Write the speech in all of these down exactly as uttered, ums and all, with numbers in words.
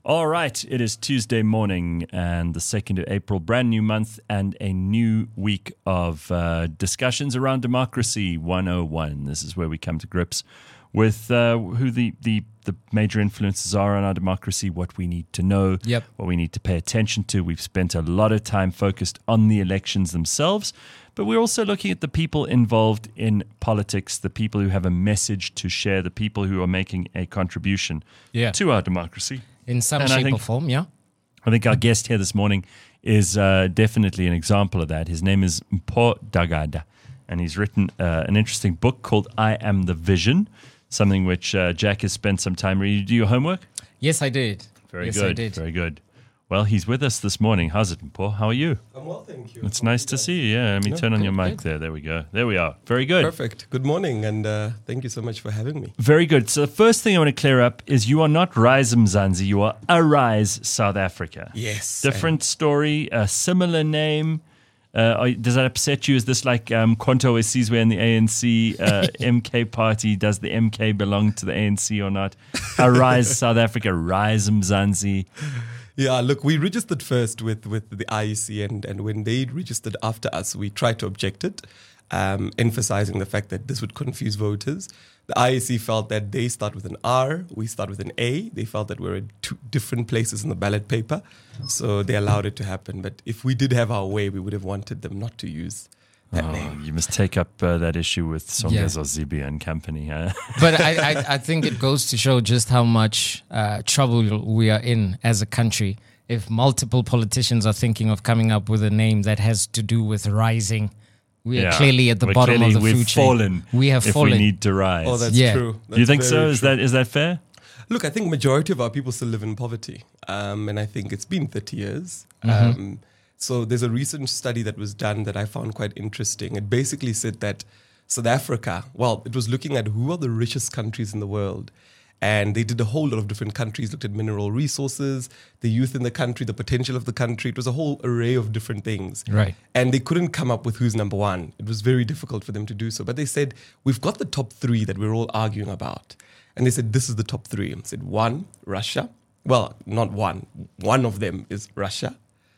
All right, it is Tuesday morning and the second of April, brand new month and a new week of uh, discussions around Democracy one oh one. This is where we come to grips with uh, who the, the, the major influences are on our democracy, what we need to know, yep. what we need to pay attention to. We've spent a lot of time focused on the elections themselves, but we're also looking at the people involved in politics, the people who have a message to share, the people who are making a contribution yeah. to our democracy. In some and shape think, or form, yeah. I think our guest here this morning is uh, definitely an example of that. His name is Mpho Dagada, and he's written uh, an interesting book called I Am the Vision, something which uh, Jack has spent some time reading. Did you do your homework? Yes, I did. Very yes, good. I did. Very good. Well, he's with us this morning. How's it, Mpho? How are you? I'm well, thank you. It's nice to see you. Yeah, let me No, turn on good, your mic good. there. There we go. There we are. Very good. Perfect. Good morning, and uh, thank you so much for having me. Very good. So the first thing I want to clear up is you are not Rise Mzansi. You are Arise South Africa. Yes. Different story, a similar name. Uh, does that upset you? Is this like um, Konto Esizwe and the A N C uh, M K party? Does the M K belong to the A N C or not? Arise South Africa, Rise Mzansi. Yeah, look, we registered first with, with the I E C, and, and when they registered after us, we tried to object it, um, emphasizing the fact that this would confuse voters. The I E C felt that they start with an R, we start with an A. They felt that we're in two different places in the ballot paper, so they allowed it to happen. But if we did have our way, we would have wanted them not to use that oh, name. You must take up uh, that issue with Songezo Yeah. Zibi and company. Huh? But I, I, I think it goes to show just how much uh, trouble we are in as a country if multiple politicians are thinking of coming up with a name that has to do with rising. We are Yeah. clearly at the We're bottom clearly- of the we've food chain. fallen We have if fallen. we need to rise. Oh, that's Yeah. true. Do you That's think so? very Is true. that is that fair? Look, I think majority of our people still live in poverty, um, and I think it's been thirty years. Mm-hmm. Um, so there's a recent study that was done that I found quite interesting. It basically said that South Africa, well, it was looking at who are the richest countries in the world. And they did a whole lot of different countries, looked at mineral resources, the youth in the country, the potential of the country. It was a whole array of different things. Right. And they couldn't come up with who's number one. It was very difficult for them to do so. But they said, we've got the top three that we're all arguing about. And they said, this is the top three. And said, one, Russia. Well, not one. One of them is Russia,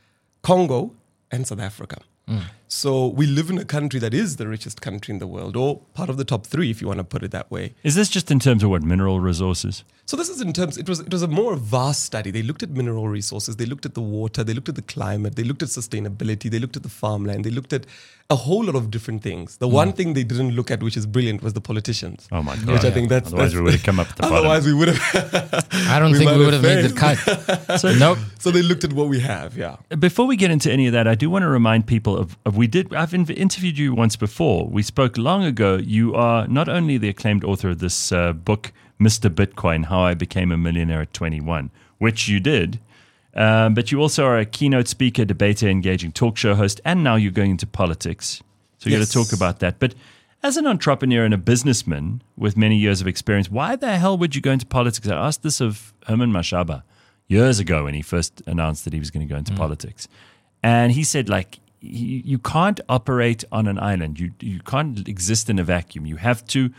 Congo, and South Africa. Mm. So we live in a country that is the richest country in the world, or part of the top three, if you want to put it that way. Is this just in terms of what mineral resources? So this is in terms, it was it was a more vast study. They looked at mineral resources, they looked at the water, they looked at the climate, they looked at sustainability, they looked at the farmland, they looked at a whole lot of different things. The mm. one thing they didn't look at, which is brilliant, was the politicians. Oh my God. Which yeah. I think that's... Otherwise that's, we would have come up at the Otherwise bottom. we would have... I don't we think might we would have have made the cut. So, nope. So they looked at what we have, yeah. Before we get into any of that, I do want to remind people of, of we did, I've inv- interviewed you once before. We spoke long ago. You are not only the acclaimed author of this uh, book, Mister Bitcoin, How I Became a Millionaire at twenty-one, which you did, um, but you also are a keynote speaker, debater, engaging talk show host, and now you're going into politics. So you're Yes. going to talk about that. But as an entrepreneur and a businessman with many years of experience, why the hell would you go into politics? I asked this of Herman Mashaba years ago when he first announced that he was going to go into mm. politics. And he said, like, you, you can't operate on an island. You you can't exist in a vacuum. You have to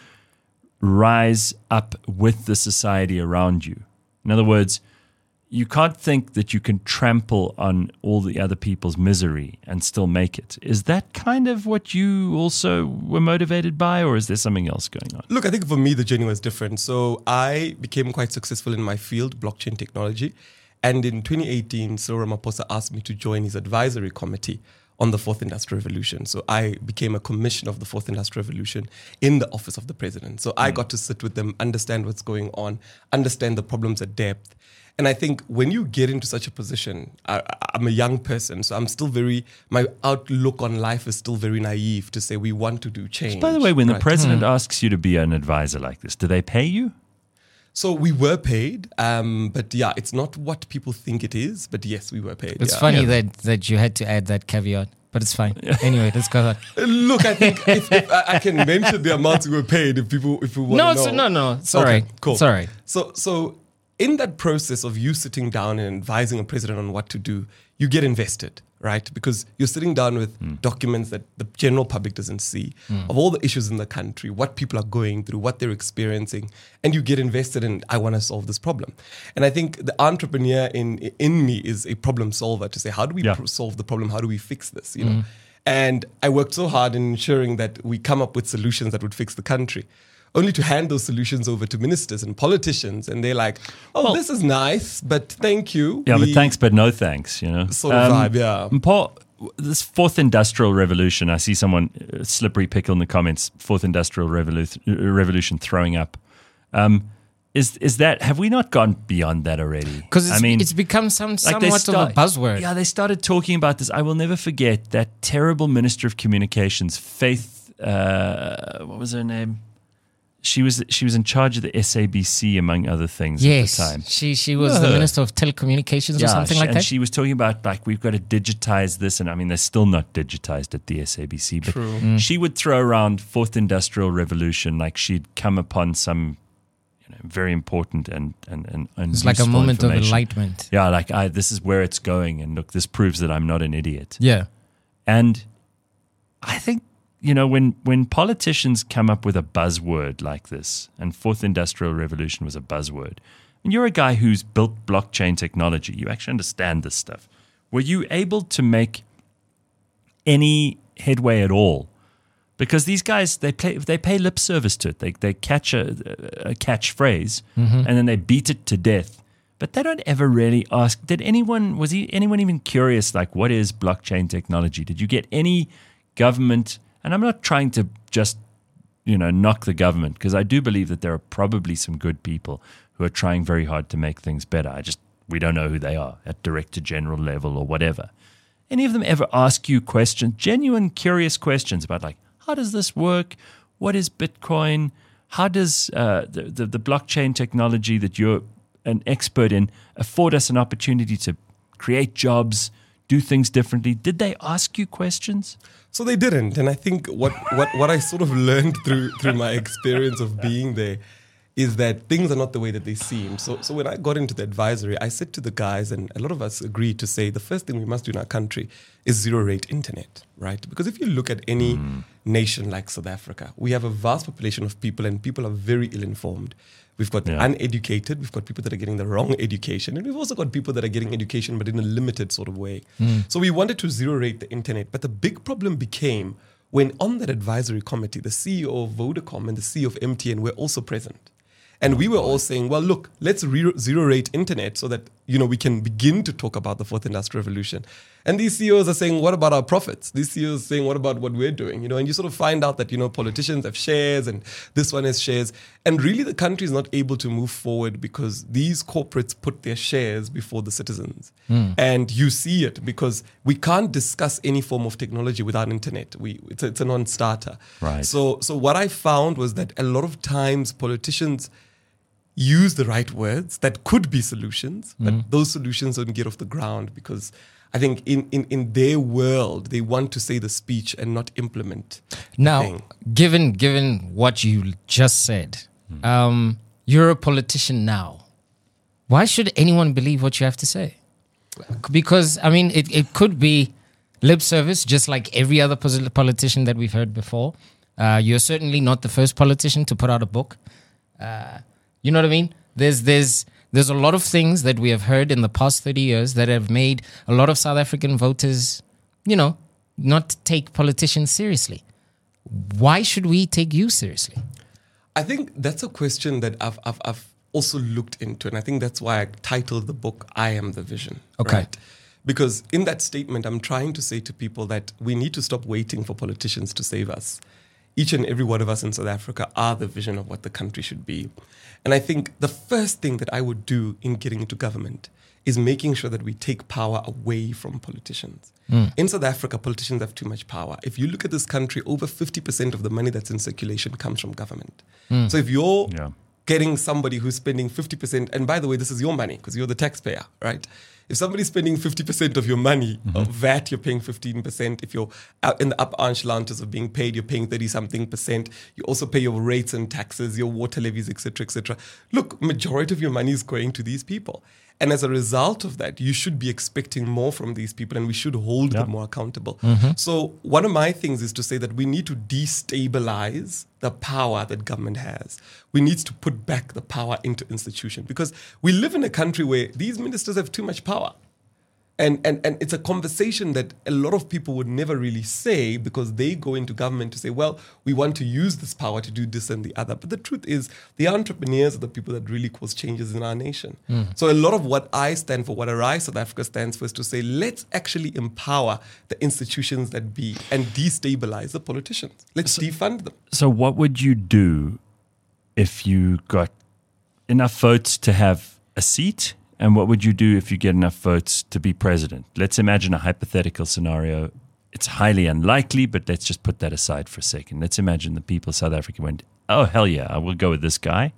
rise up with the society around you. In other words, you can't think that you can trample on all the other people's misery and still make it. Is that kind of what you also were motivated by, or is there something else going on? Look, I think for me, the journey was different. So I became quite successful in my field, blockchain technology. And in twenty eighteen, Cyril Ramaphosa asked me to join his advisory committee on the Fourth Industrial Revolution. So I became a commissioner of the Fourth Industrial Revolution in the office of the president. So I got to sit with them, understand what's going on, understand the problems at depth. And I think when you get into such a position, I, I'm a young person, so I'm still very, my outlook on life is still very naive to say we want to do change. By the way, when right? the president mm. asks you to be an advisor like this, do they pay you? So we were paid, um, but yeah, it's not what people think it is. But yes, we were paid. It's yeah. funny Yeah. that, that you had to add that caveat, but it's fine. Anyway, let's go on. Look, I think if, if I, I can mention the amounts we were paid if people if we want No, to it's, know. no, no. Sorry. Okay, cool. Sorry. So so in that process of you sitting down and advising a president on what to do, you get invested, right? Because you're sitting down with Mm. documents that the general public doesn't see of all the issues in the country, what people are going through, what they're experiencing, and you get invested in, I want to solve this problem. And I think the entrepreneur in in me is a problem solver to say, how do we Yeah. pr- solve the problem? How do we fix this? You know, and I worked so hard in ensuring that we come up with solutions that would fix the country. Only to hand those solutions over to ministers and politicians, and they're like, "Oh, Well- this is nice, but thank you." Yeah, We- but thanks, but no thanks, you know. Sort of vibe, yeah. and Paul, this fourth industrial revolution, I see someone, uh, Slippery Pickle in the comments, fourth industrial revolu- uh, revolution throwing up. Um, is is that, have we not gone beyond that already? Because I mean, it's become some like they somewhat start- of a buzzword. Yeah, they started talking about this. I will never forget that terrible Minister of Communications, Faith, uh, what was her name? She was she was in charge of the S A B C, among other things, Yes, at the time. she she was Yeah. the Minister of Telecommunications or something she- like and that. she was talking about like we've got to digitize this, and I mean they're still not digitized at the S A B C. But True. Mm. she would throw around fourth industrial revolution like she'd come upon some, you know, very important and and and, and It's like a useful moment of information. enlightenment. Yeah, like I this is where it's going, and look, this proves that I'm not an idiot. Yeah. And I think, you know, when, when politicians come up with a buzzword like this, and fourth industrial revolution was a buzzword, and you're a guy who's built blockchain technology, you actually understand this stuff. Were you able to make any headway at all? Because these guys, they pay, they pay lip service to it. They, they catch a, a catchphrase and then they beat it to death. But they don't ever really ask, did anyone, was he, anyone even curious, like, what is blockchain technology? Did you get any government, and I'm not trying to just, you know, knock the government, because I do believe that there are probably some good people who are trying very hard to make things better. I just, we don't know who they are at director general level or whatever. Any of them ever ask you questions, genuine, curious questions about, like, how does this work? What is Bitcoin? How does uh, the, the, the blockchain technology that you're an expert in afford us an opportunity to create jobs, do things differently? Did they ask you questions? So they didn't, and I think what, what, what I sort of learned through through my experience of being there is that things are not the way that they seem. So so when I got into the advisory, I said to the guys, and a lot of us agreed to say the first thing we must do in our country is zero rate internet, right? Because if you look at any mm. nation like South Africa, we have a vast population of people, and people are very ill informed. We've got Yeah. uneducated, we've got people that are getting the wrong education, and we've also got people that are getting education but in a limited sort of way. Mm. So we wanted to zero rate the internet, but the big problem became when on that advisory committee, the C E O of Vodacom and the C E O of M T N were also present. And we were all saying, well, look, let's re- zero rate internet so that, you know, we can begin to talk about the fourth industrial revolution. And these C E Os are saying, what about our profits? These C E Os are saying, what about what we're doing? You know, and you sort of find out that, you know, politicians have shares and this one has shares. And really the country is not able to move forward because these corporates put their shares before the citizens. Mm. And you see it because we can't discuss any form of technology without internet. We, it's a, it's a non-starter. Right. So, so what I found was that a lot of times politicians use the right words that could be solutions, but Mm. those solutions don't get off the ground because I think in, in, in their world, they want to say the speech and not implement the Now, thing. given given what you just said, um, you're a politician now. Why should anyone believe what you have to say? Because, I mean, it, it could be lip service, just like every other pos- politician that we've heard before. Uh, you're certainly not the first politician to put out a book. Uh, you know what I mean? There's there's there's a lot of things that we have heard in the past thirty years that have made a lot of South African voters, you know, not take politicians seriously. Why should we take you seriously? I think that's a question that I've, I've, I've also looked into. And I think that's why I titled the book, I Am the Vision. Okay. Right? Because in that statement, I'm trying to say to people that we need to stop waiting for politicians to save us. Each and every one of us in South Africa are the vision of what the country should be. And I think the first thing that I would do in getting into government is making sure that we take power away from politicians. Mm. In South Africa, politicians have too much power. If you look at this country, over fifty percent of the money that's in circulation comes from government. Mm. So if you're Yeah. getting somebody who's spending fifty percent, and by the way, this is your money because you're the taxpayer, right? If somebody's spending fifty percent of your money, mm-hmm. of V A T, you're paying fifteen percent. If you're out in the upper echelons of being paid, you're paying thirty-something percent. You also pay your rates and taxes, your water levies, et cetera, et cetera. Look, majority of your money is going to these people. And as a result of that, you should be expecting more from these people and we should hold Yeah. them more accountable. So one of my things is to say that we need to destabilize the power that government has. We need to put back the power into institutions because we live in a country where these ministers have too much power. And, and and it's a conversation that a lot of people would never really say because they go into government to say, well, we want to use this power to do this and the other. But the truth is, the entrepreneurs are the people that really cause changes in our nation. So a lot of what I stand for, what Arise South Africa stands for, is to say, let's actually empower the institutions that be and destabilize the politicians. Let's defund them. So, what would you do if you got enough votes to have a seat? And what would you do if you get enough votes to be president? Let's imagine a hypothetical scenario. It's highly unlikely, but let's just put that aside for a second. Let's imagine the people of South Africa went, oh, hell yeah, I will go with this guy.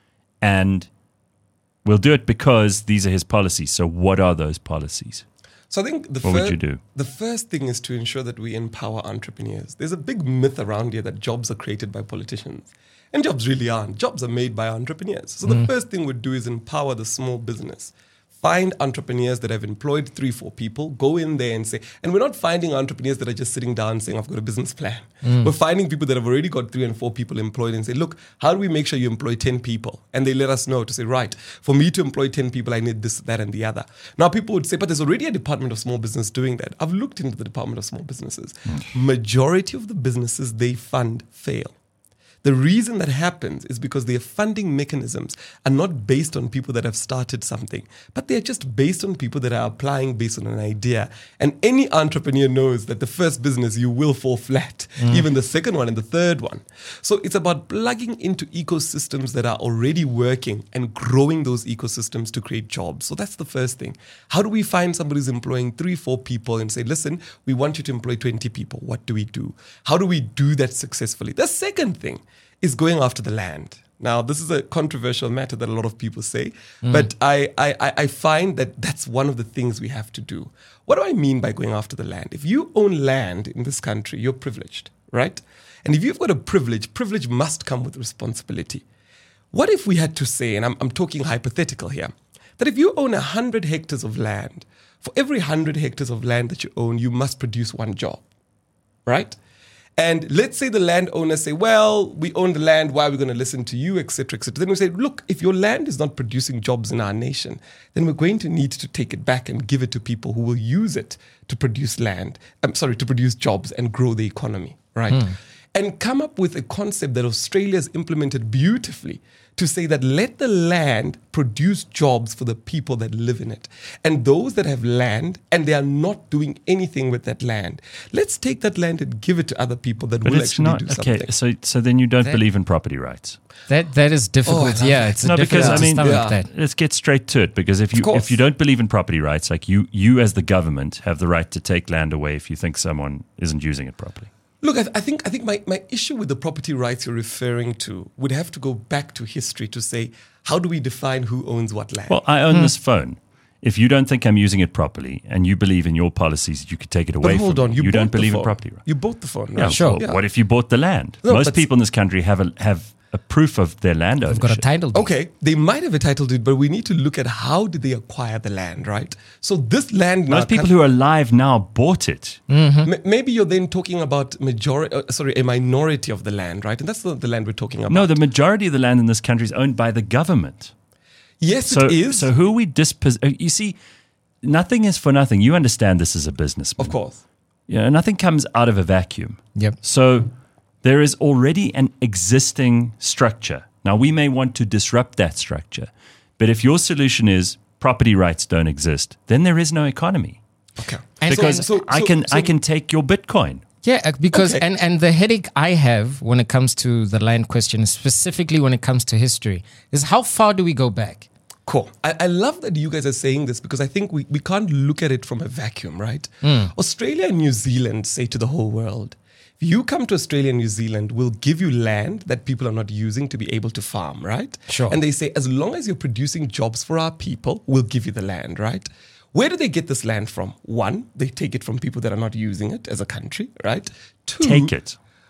And we'll do it because these are his policies. So what are those policies? So I think the What would fir- you do? The first thing is to ensure that we empower entrepreneurs. There's a big myth around here that jobs are created by politicians. And jobs really aren't. Jobs are made by entrepreneurs. So the first thing we'd do is empower the small business. Find entrepreneurs that have employed three, four people, go in there and say, and we're not finding entrepreneurs that are just sitting down saying, I've got a business plan. We're finding people that have already got three and four people employed and say, look, how do we make sure you employ ten people? And they let us know to say, right, for me to employ ten people, I need this, that, and the other. Now people would say, but there's already a Department of Small Business doing that. I've looked into the Department of Small Businesses. Majority of the businesses they fund fail. The reason that happens is because their funding mechanisms are not based on people that have started something, but they're just based on people that are applying based on an idea. And any entrepreneur knows that the first business, you will fall flat, even the second one and the third one. So it's about plugging into ecosystems that are already working and growing those ecosystems to create jobs. So that's the first thing. How do we find somebody who's employing three, four people and say, listen, we want you to employ twenty people. What do we do? How do we do that successfully? The second thing is going after the land. Now, this is a controversial matter that a lot of people say, but I, I, I find that that's one of the things we have to do. What do I mean by going after the land? If you own land in this country, you're privileged, right? And if you've got a privilege, privilege must come with responsibility. What if we had to say, and I'm, I'm talking hypothetical here, that if you own one hundred hectares of land, for every one hundred hectares of land that you own, you must produce one job, right? And let's say the landowners say, well, we own the land, why are we going to listen to you, et cetera, et cetera. Then we say, look, if your land is not producing jobs in our nation, then we're going to need to take it back and give it to people who will use it to produce land, I'm sorry, to produce jobs and grow the economy, right? Hmm. And come up with a concept that Australia has implemented beautifully to say that let the land produce jobs for the people that live in it. And those that have land and they are not doing anything with that land, let's take that land and give it to other people that But will it's actually not do okay. something. So, so then you don't That- believe in property rights. That that is difficult. Oh, I love yeah, that. it's a No, because difficult I mean, to stomach yeah. that. let's get straight to it. Because if you course. if you don't believe in property rights, like you you as the government have the right to take land away if you think someone isn't using it properly. Look, I, I think I think my, my issue with the property rights you're referring to would have to go back to history to say, how do we define who owns what land? Well, I own this phone. If you don't think I'm using it properly and you believe in your policies, you could take it away but hold from on, me. you, You bought don't the believe phone. in property rights. You bought the phone, right? Yeah, sure. well, what if you bought the land? No, Most but- people in this country have a have a proof of their land I've ownership. got a title deed. Okay, they might have a title to it, but we need to look at how did they acquire the land, right? So this land now Most people can- who are alive now bought it. M- maybe you're then talking about majority, uh, sorry, a minority of the land, right? And that's the, the land we're talking about. No, the majority of the land in this country is owned by the government. yes, So, it is. so who are we dispos? uh, You see, nothing is for nothing. You understand this as a businessman. of course. You know, nothing comes out of a vacuum. Yep. So there is already an existing structure. Now, we may want to disrupt that structure, but if your solution is property rights don't exist, then there is no economy. Okay. And Because so- so- I so- can so- I can take your Bitcoin. Yeah, uh, because Okay. and and the headache I have when it comes to the land question, specifically when it comes to history, is how far do we go back? Cool. I, I love that you guys are saying this because I think we, we can't look at it from a vacuum, right? Australia and New Zealand say to the whole world, if you come to Australia and New Zealand, we'll give you land that people are not using to be able to farm, right? Sure. And they say, as long as you're producing jobs for our people, we'll give you the land, right? Where do they get this land from? One, they take it from people that are not using it as a country, right? Two, Take it.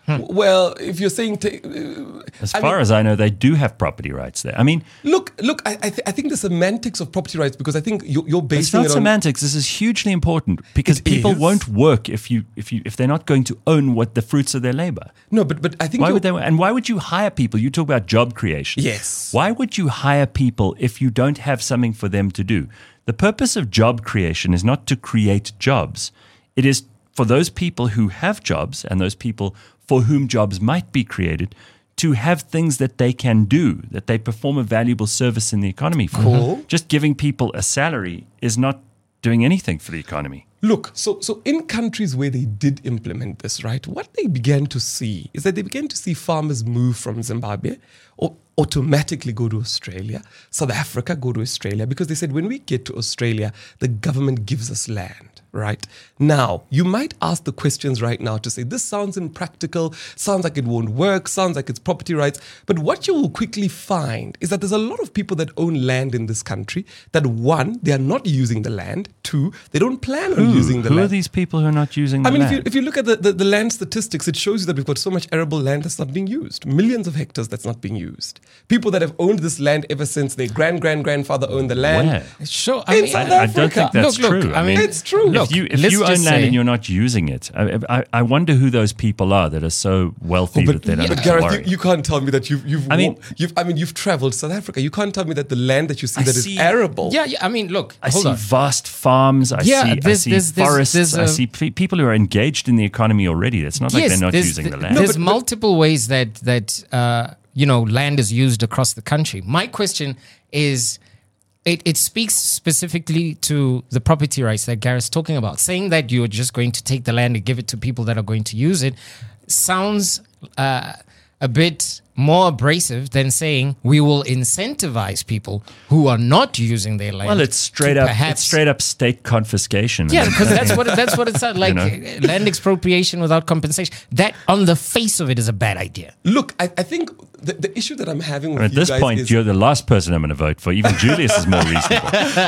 Well, if you're saying, ta- uh, As I far mean, as I know, they do have property rights there. I mean, look, look, I, I, th- I think the semantics of property rights, because I think you're, you're it's basing not it on. semantics. This is hugely important because It people is. won't work if you if you if they're not going to own what the fruits of their labor. No, but but I think Why you're- would they? And why would you hire people? You talk about job creation. Yes. Why would you hire people if you don't have something for them to do? The purpose of job creation is not to create jobs. It is for those people who have jobs and those people for whom jobs might be created to have things that they can do, that they perform a valuable service in the economy for. Cool. Just giving people a salary is not doing anything for the economy. Look, so so in countries where they did implement this, right, what they began to see is that they began to see farmers move from Zimbabwe or automatically go to Australia, South Africa go to Australia, because they said when we get to Australia, the government gives us land, right? Now, you might ask the questions right now to say, this sounds impractical, sounds like it won't work, sounds like it's property rights. But what you will quickly find is that there's a lot of people that own land in this country that, one, they are not using the land, two, they don't plan on Who, using the who land. are these people who are not using the I mean, if land? you, if you look at the, the, the land statistics, it shows you that we've got so much arable land that's not being used. Millions of hectares that's not being used. People that have owned this land ever since their grand, grand, grandfather owned the land. Where? Sure. I In mean, South I, I don't Africa. think that's Look, look, true. I mean, It's true. Look, if you, if let's you own just land say- and you're not using it, I, I, I wonder who those people are that are so wealthy that they don't but have to Gareth, worry. you, you can't tell me that you've, you've, I mean- wa- you've, I mean, you've traveled South Africa. You can't tell me that the land that you see I that is see- arable. Yeah, yeah. I mean, look, I hold see on. vast farms. I Yeah, see, I there's- see there's- there's- forests. there's I a- see pe- people who are engaged in the economy already. It's not like they're not there's, using the th- land. There's but- but- multiple ways that that uh, you know land is used across the country. My question is, it, it speaks specifically to the property rights that Gareth's talking about. Saying that you're just going to take the land and give it to people that are going to use it sounds uh, a bit more abrasive than saying we will incentivize people who are not using their land. Well, it's straight to up. perhaps- It's straight up state confiscation. Yeah, because that's what it, that's what it's like. know? Land expropriation without compensation. That, on the face of it, is a bad idea. Look, I, I think the, the issue that I'm having with At you this guys point, is, you're the last person I'm going to vote for. Even Julius is more reasonable.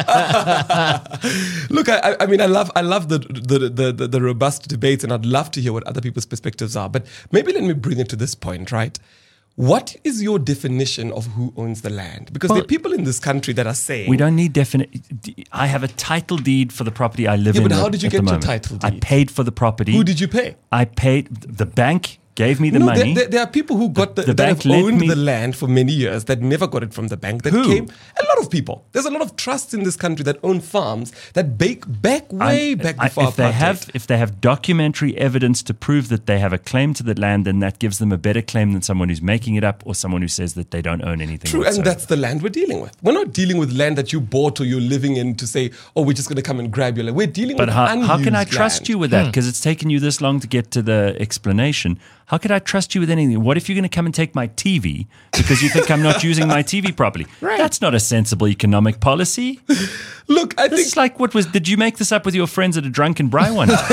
look, I, I- I mean, I love, I love the the, the the the robust debates, and I'd love to hear what other people's perspectives are. But maybe let me bring it to this point, right? What is your definition of who owns the land? Because there Well, are people in this country that are saying We don't need definite. I have a title deed for the property I live Yeah, in. but how at- did you at the get your moment. title I deed? paid for the property. Who did you pay? I paid. The bank gave me the no, money. there, there, there are people who got the, the that bank have lent owned me- the land for many years that never got it from the bank. That Who? came a lot of people. There's a lot of trusts in this country that own farms that bake back way I'm- back I- before if they apartheid. have if they have documentary evidence to prove that they have a claim to the land, then that gives them a better claim than someone who's making it up or someone who says that they don't own anything. True, and whatsoever. that's the land we're dealing with. We're not dealing with land that you bought or you're living in to say, oh, we're just going to come and grab your land. We're dealing But with how, how can I unused trust land. you with that? Because it's taken you this long to get to the explanation. How could I trust you with anything? What if you're going to come and take my T V because you think I'm not using my T V properly? Right. That's not a sensible economic policy. Look, I This think is like what was? Did you make this up with your friends at a drunken braai one night?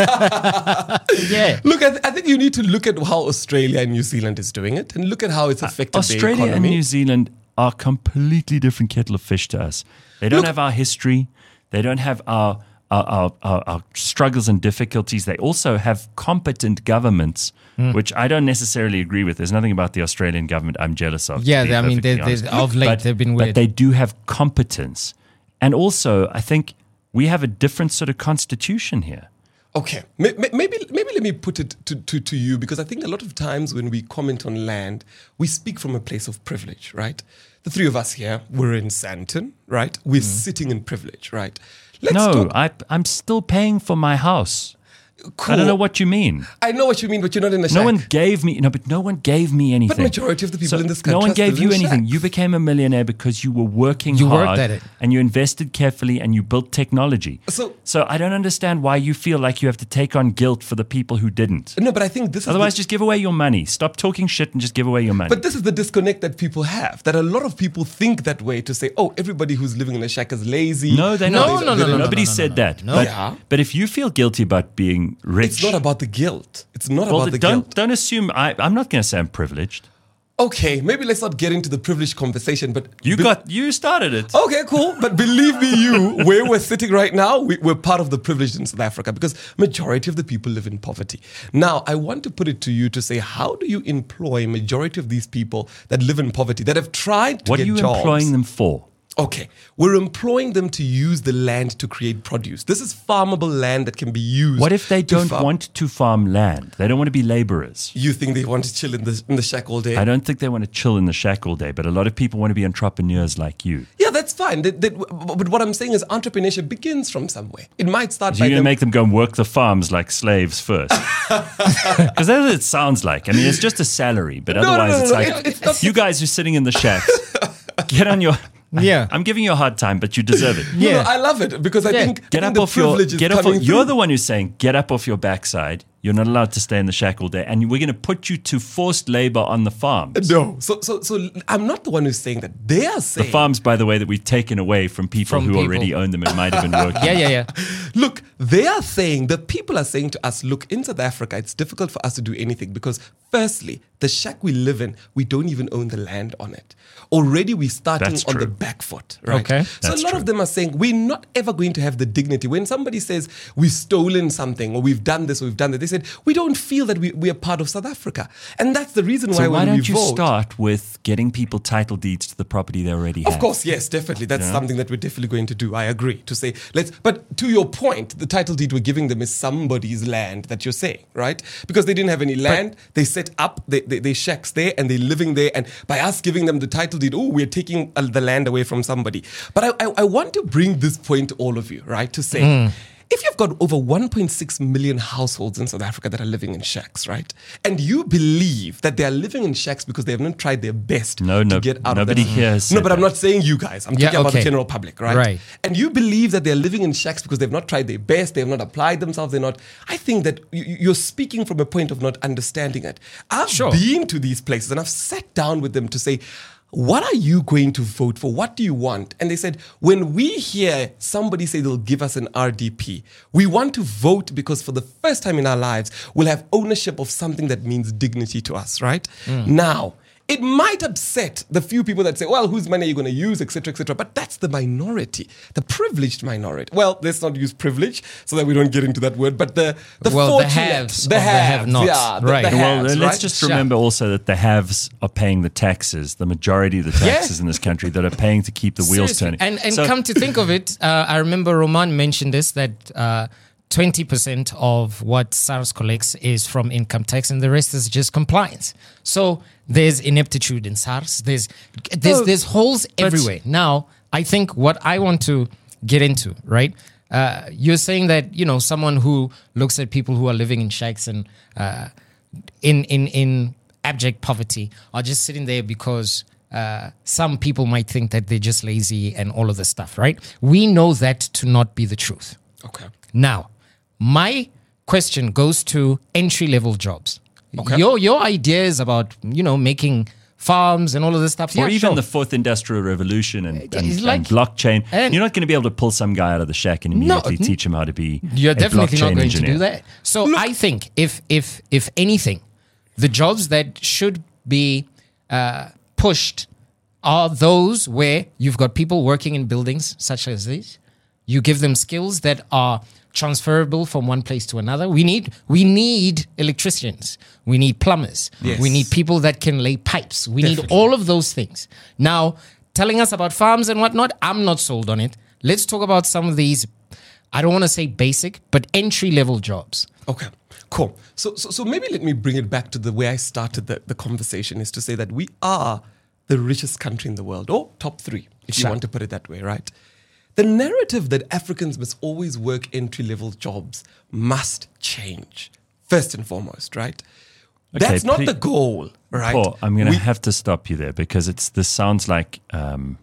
Yeah. Look, I, th- I think you need to look at how Australia and New Zealand is doing it, and look at how it's affected Australia the and economy. New Zealand are completely different kettle of fish to us. They don't Look- have our history. They don't have our our, our, our our struggles and difficulties. They also have competent governments, which I don't necessarily agree with. There's nothing about the Australian government I'm jealous of. to Yeah, be they- I mean, perfectly they- they- honest. of late But- they've been But weird. they do have competence. And also, I think we have a different sort of constitution here. Okay, May- may- maybe maybe let me put it to, to, to you, because I think a lot of times when we comment on land, we speak from a place of privilege, right? The three of us here, we're in Sandton, right? We're sitting in privilege, right? Let's no, talk. I, I'm still paying for my house. Cool. I don't know what you mean. I know what you mean, but you're not in a shack. No one gave me no, but no one gave me anything. But majority of the people in this country no one are gave still you in anything. shacks. You became a millionaire because you were working You hard worked at it. and you invested carefully and you built technology. So- so I don't understand why you feel like you have to take on guilt for the people who didn't. No, but I think this Otherwise, is the, just give away your money. Stop talking shit and just give away your money. but this is the disconnect that people have. That a lot of people think that way, to say, oh, everybody who's living in a shack is lazy. no, they're No, not. no, no, no, no, Nobody no, no, said no, that. no. But, Yeah. but if you feel guilty about being rich, It's not about the guilt. It's not well, about the don't guilt. don't assume. I, I'm not going to say I'm privileged. Okay, maybe let's not get into the privileged conversation, but You be- got you started it. Okay, cool. But believe me, you, where we're sitting right now, we, we're part of the privileged in South Africa because majority of the people live in poverty. Now, I want to put it to you to say, how do you employ majority of these people that live in poverty, that have tried to What get are you jobs? employing them for? Okay, we're employing them to use the land to create produce. This is farmable land that can be used. What if they to don't farm- want to farm land? They don't want to be laborers. You think they want to chill in the in the shack all day? I don't think they want to chill in the shack all day, but a lot of people want to be entrepreneurs like you. Yeah, that's fine. That- that- but what I'm saying is entrepreneurship begins from somewhere. It might start So by you're going to them- make them go and work the farms like slaves first. Because that's what it sounds like. I mean, it's just a salary, but No, no, otherwise no, no, it's no. like, It's- it's not- you guys who are sitting in the shacks, get on your... Yeah. I'm giving you a hard time, but you deserve it. No, no, Yeah. I love it because I Yeah. think, Get I up think the off your. privilege is Get up. coming You're through. the one who's saying, get up off your backside. You're not allowed to stay in the shack all day, and we're going to put you to forced labor on the farms. No, so so so I'm not the one who's saying that. They are The saying farms, by the way, that we've taken away from people From who people. already own them and might have been working. Yeah, yeah, yeah. Look, they are saying, the people are saying to us, look, in South Africa, it's difficult for us to do anything because, firstly, the shack we live in, we don't even own the land on it. Already we're starting That's on true. the back foot, right? Okay. So That's a lot true. of them are saying, we're not ever going to have the dignity. When somebody says, we've stolen something or we've done this or we've done that, they said, we don't feel that we, we are part of South Africa. And that's the reason why So why when don't we you vote, start with getting people title deeds to the property they already have? Of course, yes, definitely. That's Yeah. something that we're definitely going to do. I agree to say let's. But to your point, the title deed we're giving them is somebody's land that you're saying, right? Because they didn't have any land, they set up they, they, they shacks there and they're living there. And by us giving them the title deed, oh, we're taking uh, the land away from somebody. But I, I, I want to bring this point to all of you, right? To say. Mm. If you've got over one point six million households in South Africa that are living in shacks, right? And you believe that they are living in shacks because they have not tried their best No, no, to get out nobody of that. here has No, said but I'm that. not saying you guys. I'm Yeah, talking about the okay. general public, right? Right. And you believe that they're living in shacks because they've not tried their best, they have not applied themselves, they're not. I think that you- you're speaking from a point of not understanding it. I've Sure. been to these places and I've sat down with them to say, what are you going to vote for? What do you want? And they said, when we hear somebody say they'll give us an R D P, we want to vote because for the first time in our lives, we'll have ownership of something that means dignity to us, right? Now, it might upset the few people that say, well, whose money are you going to use, et cetera, et cetera. But that's the minority, the privileged minority. Well, let's not use privilege so that we don't get into that word, but the, the Well, the fortunate, haves the of the haves, have-nots. yeah, the, Right. the Well, haves, let's right? just Sure. remember also that the haves are paying the taxes, the majority of the taxes in this country that are paying to keep the wheels Seriously. turning. And and So- come to think of it, uh, I remember Roman mentioned this that uh, twenty percent of what SARS collects is from income tax, and the rest is just compliance. So there's ineptitude in SARS. There's there's No, there's holes everywhere. Now, I think what I want to get into, right? Uh, you're saying that you know someone who looks at people who are living in shacks and uh, in in in abject poverty are just sitting there because uh, some people might think that they're just lazy and all of this stuff, right? We know that to not be the truth. Okay. Now, my question goes to entry level jobs. Okay. Your your ideas about you know making farms and all of this stuff, or yeah, even sure. the fourth industrial revolution and, and, It's like- and blockchain. and- You're not going to be able to pull some guy out of the shack and immediately n- teach him how to be You're a definitely not blockchain going engineer. to do that. So I think if if if anything, the jobs that should be uh, pushed are those where you've got people working in buildings such as these. You give them skills that are transferable from one place to another. We need we need electricians. We need plumbers. Yes. We need people that can lay pipes. We need all of those things. Now, telling us about farms and whatnot, I'm not sold on it. Let's talk about some of these, I don't want to say basic, but entry level jobs. Okay, cool. So, so, so maybe let me bring it back to the way I started the, the conversation is to say that we are the richest country in the world, or top three, if you Sure. want to put it that way, right? The narrative that Africans must always work entry level jobs must change, first and foremost, right? Okay, That's not please- the goal, right? Paul, I'm going We- to have to stop you there because it's this sounds like um,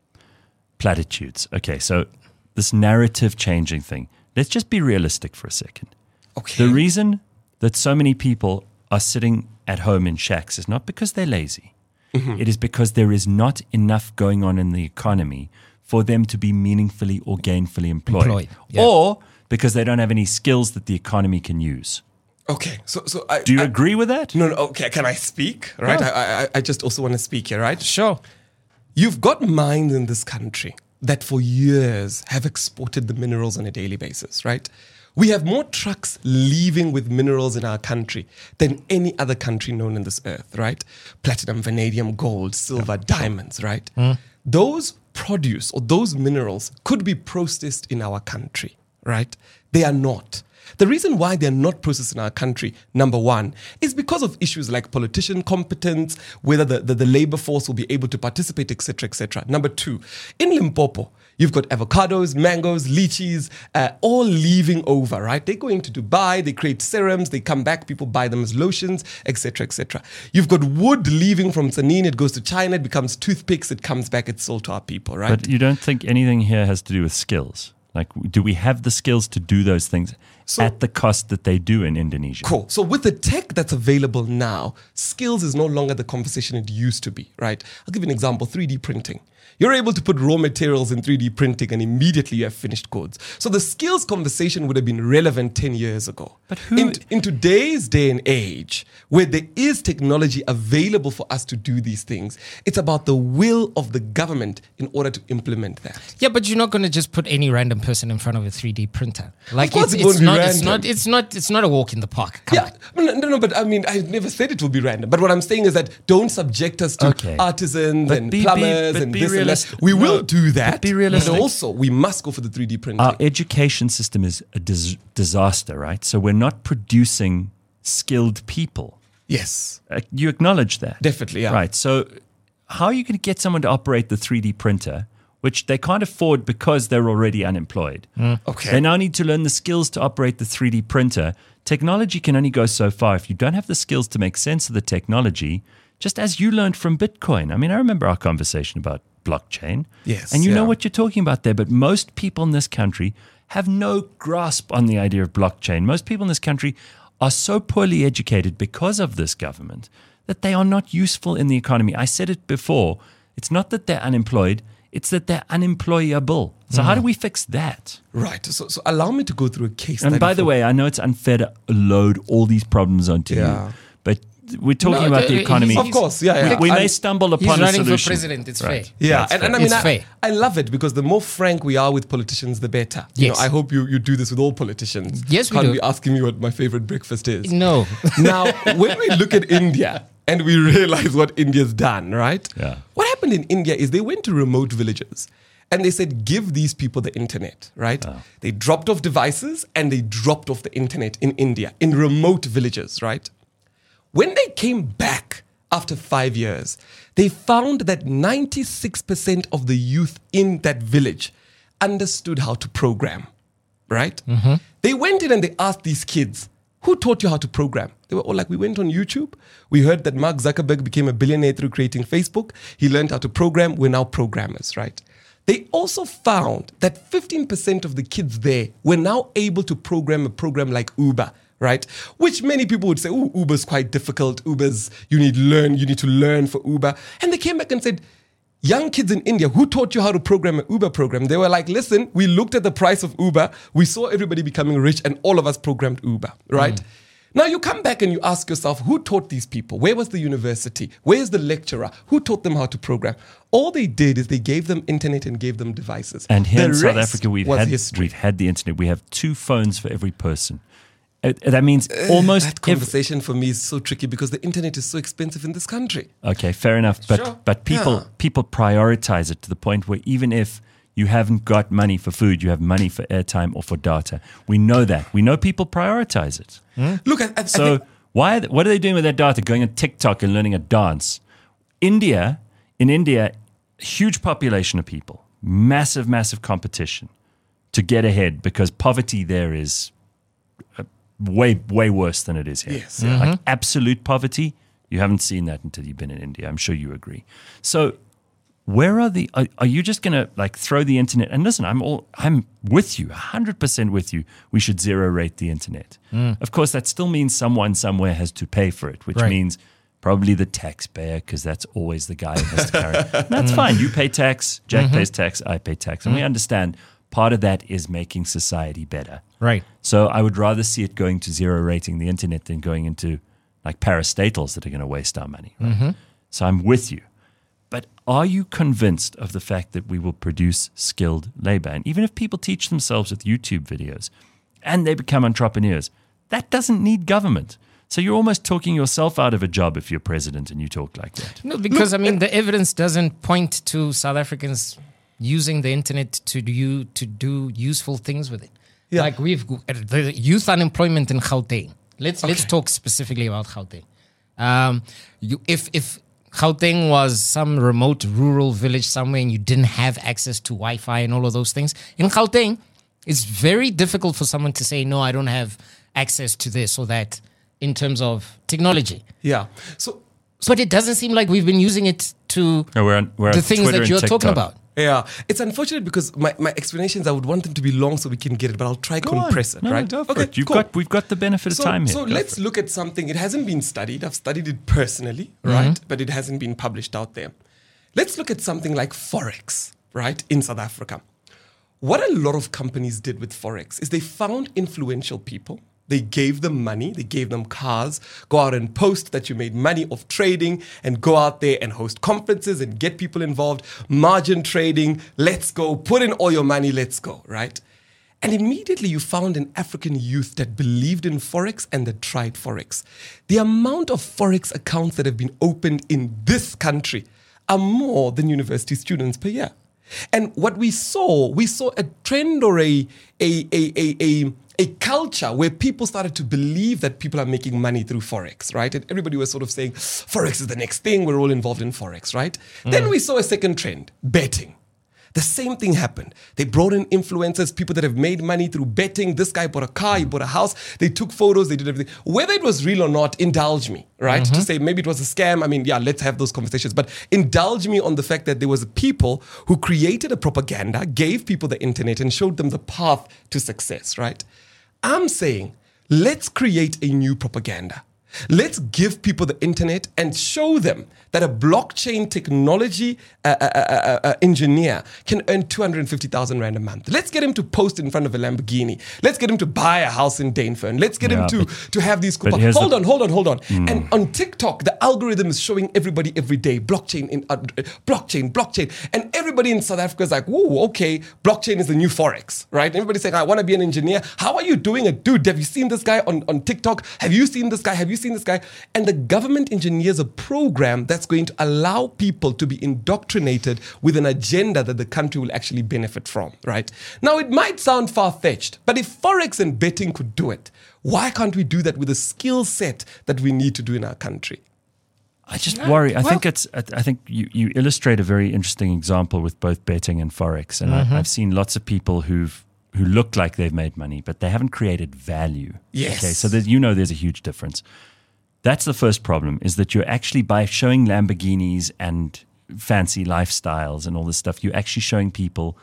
platitudes. Okay, so this narrative changing thing. Let's just be realistic for a second. Okay. The reason that so many people are sitting at home in shacks is not because they're lazy. Mm-hmm. It is because there is not enough going on in the economy for them to be meaningfully or gainfully employed. Employed, yeah. Or because they don't have any skills that the economy can use. Okay, so so I, Do you I, agree with that? No, no. Okay, can I speak? Right, Yeah. I, I I just also want to speak here, right? Sure. You've got mines in this country that for years have exported the minerals on a daily basis, right? We have more trucks leaving with minerals in our country than any other country known in this earth, right? Platinum, vanadium, gold, silver, diamonds, right? Those produce or those minerals could be processed in our country, right? They are not. The reason why they're not processed in our country, number one, is because of issues like politician competence, whether the, the, the labor force will be able to participate, et cetera, et cetera. Number two, in Limpopo, you've got avocados, mangoes, lychees, uh, all leaving over, right? They go into Dubai, they create serums, they come back, people buy them as lotions, et cetera, et cetera. You've got wood leaving from Sanin, it goes to China, it becomes toothpicks, it comes back, it's sold to our people, right? But you don't think anything here has to do with skills? Like, do we have the skills to do those things So- at the cost that they do in Indonesia? Cool. So with the tech that's available now, skills is no longer the conversation it used to be, right? I'll give you an example, three D printing. You're able to put raw materials in three D printing and immediately you have finished goods. So the skills conversation would have been relevant ten years ago. But who- In, in today's day and age, where there is technology available for us to do these things, it's about the will of the government in order to implement that. Yeah, but you're not going to just put any random person in front of a three D printer. Like course it's, it won't it's be not, it's random. not, it's not, it's not a walk in the park. Come Yeah, on. no, no, no, but I mean, I never said it will be random. But what I'm saying is that don't subject us to Okay. artisans But and be- be- plumbers but and be this and realist- that. We no, will do that. but be realistic. But also, we must go for the three D printing. Our education system is a dis- disaster, right? So we're not producing skilled people. yes, Uh, you acknowledge that. definitely. Yeah. Right. So how are you going to get someone to operate the three D printer, which they can't afford because they're already unemployed? Okay. They now need to learn the skills to operate the three D printer. Technology can only go so far. If you don't have the skills to make sense of the technology, just as you learned from Bitcoin. I mean, I remember our conversation about blockchain. Yes, And you know yeah. what you're talking about there, but most people in this country have no grasp on the idea of blockchain. Most people in this country are so poorly educated because of this government that they are not useful in the economy. I said it before. It's not that they're unemployed, it's that they're unemployable. So how do we fix that? Right. So, so allow me to go through a case And study. by the for- way, I know it's unfair to load all these problems onto Yeah. you, but we're talking No, about uh, the economy. he's- Of course, yeah, yeah. We, we may I'm- stumble He's upon a running for solution. president. It's Right. fair. Yeah, That's and, and I fair. mean, It's I, fair. I love it because the more frank we are with politicians, the better. You Yes. know, I hope you, you do this with all politicians. Yes, we Can't do. be asking me what my favorite breakfast is. No. Now, when we look at India and we realize what India's done, right? Yeah. What happened in India is they went to remote villages and they said, give these people the internet, right? They dropped off devices and they dropped off the internet in India, in remote villages, right? When they came back after five years, they found that ninety-six percent of the youth in that village understood how to program, right? They went in and they asked these kids, who taught you how to program? They were all like, we went on YouTube. We heard that Mark Zuckerberg became a billionaire through creating Facebook. He learned how to program. We're now programmers, right? They also found that fifteen percent of the kids there were now able to program a program like Uber, right? Which many people would say, oh, Uber's quite difficult. Uber's, you need learn, you need to learn for Uber. And they came back and said, young kids in India, who taught you how to program an Uber program? They were like, listen, we looked at the price of Uber, we saw everybody becoming rich, and all of us programmed Uber, right? Mm. Now you come back and you ask yourself, who taught these people? Where was the university? Where's the lecturer? Who taught them how to program? All they did is they gave them internet and gave them devices. And here The in South rest Africa, we've was had, history. we've had the internet. We have two phones for every person. Uh, that means almost That every, conversation for me is so tricky because the internet is so expensive in this country. Okay, fair enough. But Sure. but people Yeah. people prioritize it to the point where even if you haven't got money for food, you have money for airtime or for data. We know that. We know people prioritize it. Look, I, I, I So think, why? Are they, what are they doing with that data? Going on TikTok and learning a dance. India, in India, huge population of people, massive, massive competition to get ahead because poverty there is uh, way, way worse than it is here. Yes, yeah. Like absolute poverty, you haven't seen that until you've been in India. I'm sure you agree. So where are the, are, are you just going to like throw the internet? And listen, I'm all, I'm with you, one hundred percent with you. We should zero rate the internet. Of course, that still means someone somewhere has to pay for it, which Right. means probably the taxpayer, because that's always the guy who has to carry it. And that's fine. You pay tax, Jack pays tax, I pay tax. And we understand part of that is making society better. Right. So I would rather see it going to zero rating the internet than going into like parastatals that are going to waste our money. Right? Mm-hmm. So I'm with you. But are you convinced of the fact that we will produce skilled labor? And even if people teach themselves with YouTube videos and they become entrepreneurs, that doesn't need government. So you're almost talking yourself out of a job if you're president and you talk like that. No, because, Look, I mean, the evidence doesn't point to South Africans using the internet to do, to do useful things with it. Yeah. Like we've, the youth unemployment in Gauteng. Let's, okay. let's talk specifically about Gauteng. Um, you, if, if, Gauteng was some remote rural village somewhere and you didn't have access to Wi-Fi and all of those things. In Gauteng, it's very difficult for someone to say, no, I don't have access to this or that in terms of technology. Yeah. So, But it doesn't seem like we've been using it to no, we're on, we're the things Twitter that you're talking about. Yeah, it's unfortunate because my, my explanations, I would want them to be long so we can get it, but I'll try to compress on. it, no, right? Go okay, it. You've cool. got, we've got the benefit so, of time here. So go let's look at something. It hasn't been studied. I've studied it personally, Mm-hmm. right? But it hasn't been published out there. Let's look at something like Forex, right, in South Africa. What a lot of companies did with Forex is they found influential people. They gave them money, they gave them cars, go out and post that you made money off trading and go out there and host conferences and get people involved, margin trading, let's go, put in all your money, let's go, right? And immediately you found an African youth that believed in Forex and that tried Forex. The amount of Forex accounts that have been opened in this country are more than university students per year. And what we saw, we saw a trend or a, a, a, a, a a culture where people started to believe that people are making money through Forex, right? And everybody was sort of saying, Forex is the next thing. We're all involved in Forex, right? Mm. Then we saw a second trend, betting. The same thing happened. They brought in influencers, people that have made money through betting. This guy bought a car, he bought a house. They took photos, they did everything. Whether it was real or not, indulge me, right? Mm-hmm. To say maybe it was a scam. I mean, yeah, let's have those conversations. But indulge me on the fact that there was people who created a propaganda, gave people the internet and showed them the path to success, right? I'm saying, let's create a new propaganda. Let's give people the internet and show them that a blockchain technology uh, uh, uh, uh, engineer can earn two hundred fifty thousand rand a month. Let's get him to post in front of a Lamborghini. Let's get him to buy a house in Dainfern. Let's get yeah, him to, to have these coupons. Hold the, on, hold on, hold on. Mm. And on TikTok, the algorithm is showing everybody every day, blockchain, in, uh, blockchain, blockchain. And everybody in South Africa is like, whoa, okay, blockchain is the new Forex, right? And everybody's saying, I want to be an engineer. How are you doing it? Dude, have you seen this guy on, on TikTok? Have you seen this guy? Have you seen this guy? And the government engineers a program that's going to allow people to be indoctrinated with an agenda that the country will actually benefit from, right? Now, it might sound far-fetched, but if Forex and betting could do it, why can't we do that with the skill set that we need to do in our country? I just worry. I well, think it's. I think you, you illustrate a very interesting example with both betting and Forex. And mm-hmm. I, I've seen lots of people who've who look like they've made money, but they haven't created value. Yes. Okay, so that you know there's a huge difference. That's the first problem, is that you're actually, by showing Lamborghinis and fancy lifestyles and all this stuff, you're actually showing people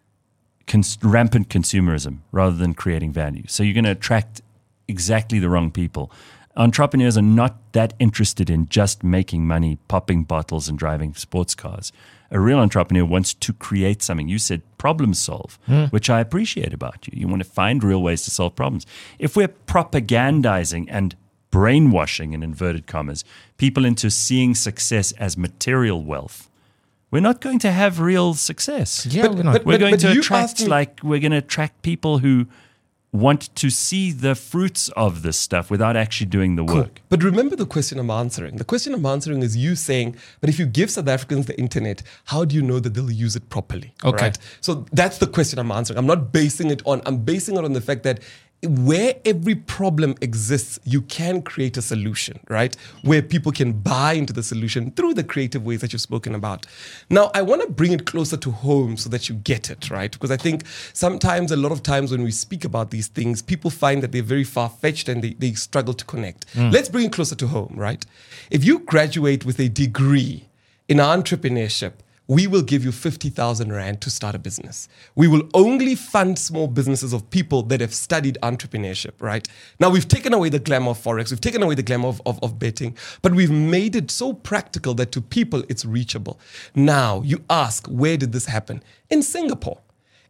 cons- rampant consumerism rather than creating value. So you're going to attract exactly the wrong people. Entrepreneurs are not that interested in just making money, popping bottles and driving sports cars. A real entrepreneur wants to create something. You said problem solve, mm. which I appreciate about you. You want to find real ways to solve problems. If we're propagandizing and brainwashing, in inverted commas, people into seeing success as material wealth, we're not going to have real success. Yeah, but, we're not. But, we're but, going but to attract me- like we're going to attract people who want to see the fruits of this stuff without actually doing the cool. work. But remember the question I'm answering. The question I'm answering is you saying, but if you give South Africans the internet, how do you know that they'll use it properly? Okay. Right? So that's the question I'm answering. I'm not basing it on, I'm basing it on the fact that where every problem exists, you can create a solution, right? Where people can buy into the solution through the creative ways that you've spoken about. Now, I want to bring it closer to home so that you get it, right? Because I think sometimes, a lot of times when we speak about these things, people find that they're very far-fetched and they, they struggle to connect. Mm. Let's bring it closer to home, right? If you graduate with a degree in entrepreneurship, we will give you fifty thousand rand to start a business. We will only fund small businesses of people that have studied entrepreneurship, right? Now, we've taken away the glamour of Forex. We've taken away the glamour of, of, of betting, but we've made it so practical that to people, it's reachable. Now, you ask, where did this happen? In Singapore.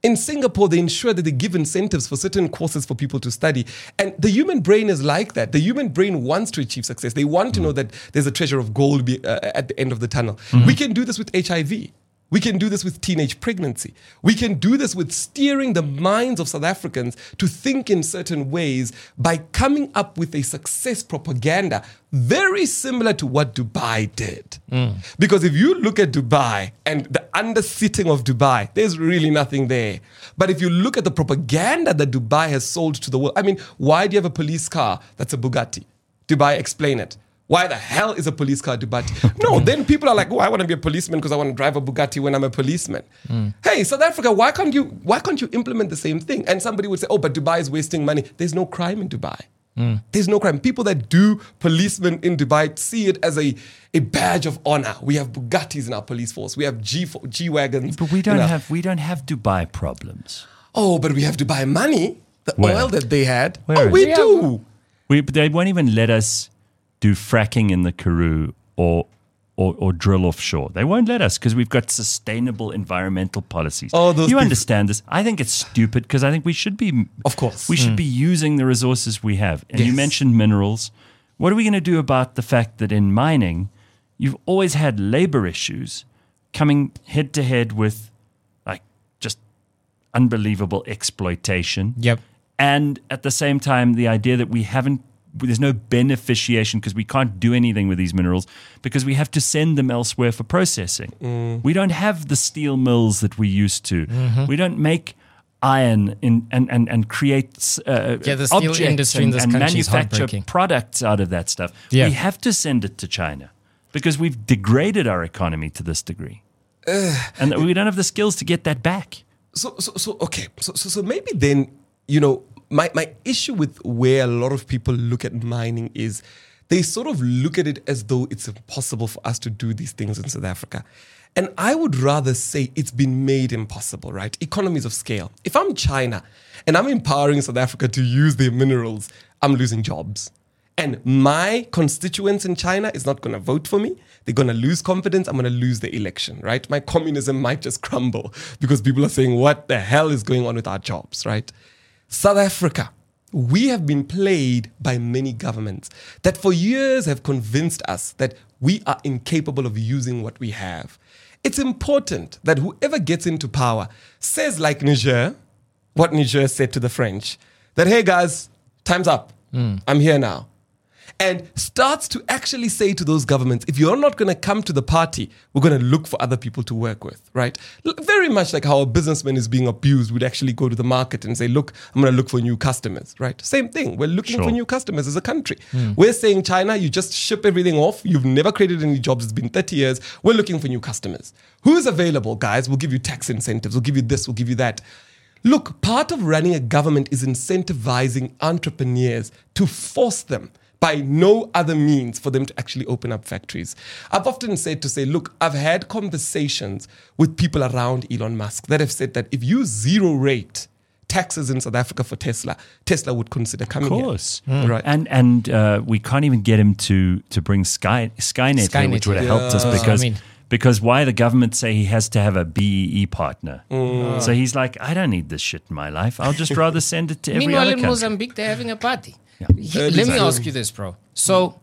In Singapore, they ensure that they give incentives for certain courses for people to study. And the human brain is like that. The human brain wants to achieve success. They want to know that there's a treasure of gold be, uh, at the end of the tunnel. Mm-hmm. We can do this with H I V. We can do this with teenage pregnancy. We can do this with steering the minds of South Africans to think in certain ways by coming up with a success propaganda very similar to what Dubai did. Mm. Because if you look at Dubai and the undersitting of Dubai, there's really nothing there. But if you look at the propaganda that Dubai has sold to the world, I mean, why do you have a police car that's a Bugatti? Dubai, explain it. Why the hell is a police car Bugatti? No, then people are like, oh, I want to be a policeman because I want to drive a Bugatti when I'm a policeman. Mm. Hey, South Africa, why can't you why can't you implement the same thing? And somebody would say, oh, but Dubai is wasting money. There's no crime in Dubai. Mm. There's no crime. People that do policemen in Dubai see it as a, a badge of honor. We have Bugattis in our police force. We have G G-Wagons. But we don't have we don't have Dubai problems. Oh, but we have Dubai money. The Where? oil that they had. Where oh, we do. We, they won't even let us do fracking in the Karoo or, or or drill offshore. They won't let us because we've got sustainable environmental policies. Oh, those you people. understand this? I think it's stupid because I think we should be, of course, we should mm. be using the resources we have. And yes. you mentioned minerals. What are we going to do about the fact that in mining, you've always had labor issues coming head to head with like just unbelievable exploitation. Yep. And at the same time, the idea that we haven't there's no beneficiation because we can't do anything with these minerals because we have to send them elsewhere for processing. Mm. We don't have the steel mills that we used to. Mm-hmm. We don't make iron in, and, and, and create uh, yeah, the steel industry and, in this and country is manufacture heartbreaking. products out of that stuff. Yeah. We have to send it to China because we've degraded our economy to this degree. Uh, and we don't have the skills to get that back. So, so, so okay. So, so, so maybe then, you know, My my issue with where a lot of people look at mining is they sort of look at it as though it's impossible for us to do these things in South Africa. And I would rather say it's been made impossible, right? Economies of scale. If I'm China and I'm empowering South Africa to use their minerals, I'm losing jobs. And my constituents in China is not going to vote for me. They're going to lose confidence. I'm going to lose the election, right? My communism might just crumble because people are saying, what the hell is going on with our jobs, right? South Africa, we have been played by many governments that for years have convinced us that we are incapable of using what we have. It's important that whoever gets into power says like Niger, what Niger said to the French, that, hey guys, time's up. Mm. I'm here now. And starts to actually say to those governments, if you're not going to come to the party, we're going to look for other people to work with, right? Very much like how a businessman is being abused would actually go to the market and say, look, I'm going to look for new customers, right? Same thing. We're looking sure. for new customers as a country. Mm. We're saying, China, you just ship everything off. You've never created any jobs. It's been thirty years. We're looking for new customers. Who's available, guys? We'll give you tax incentives. We'll give you this. We'll give you that. Look, part of running a government is incentivizing entrepreneurs to force them by no other means for them to actually open up factories. I've often said to say, look, I've had conversations with people around Elon Musk that have said that if you zero rate taxes in South Africa for Tesla, Tesla would consider coming here. Of course. Mm. Right. And and uh, we can't even get him to, to bring Sky, Skynet, Skynet here, which would have yeah. helped us because... I mean, Because why the government say he has to have a B E E partner. Mm. So he's like, I don't need this shit in my life. I'll just rather send it to every Meanwhile, other in country. Mozambique, they're having a party. Yeah. He, let me ask you this, bro. So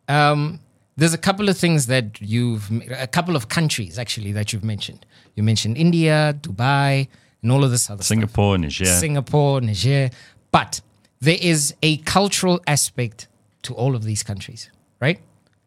um, there's a couple of things that you've, a couple of countries actually that you've mentioned. You mentioned India, Dubai, and all of this other Singapore, stuff. Niger. Singapore, Niger. But there is a cultural aspect to all of these countries, right?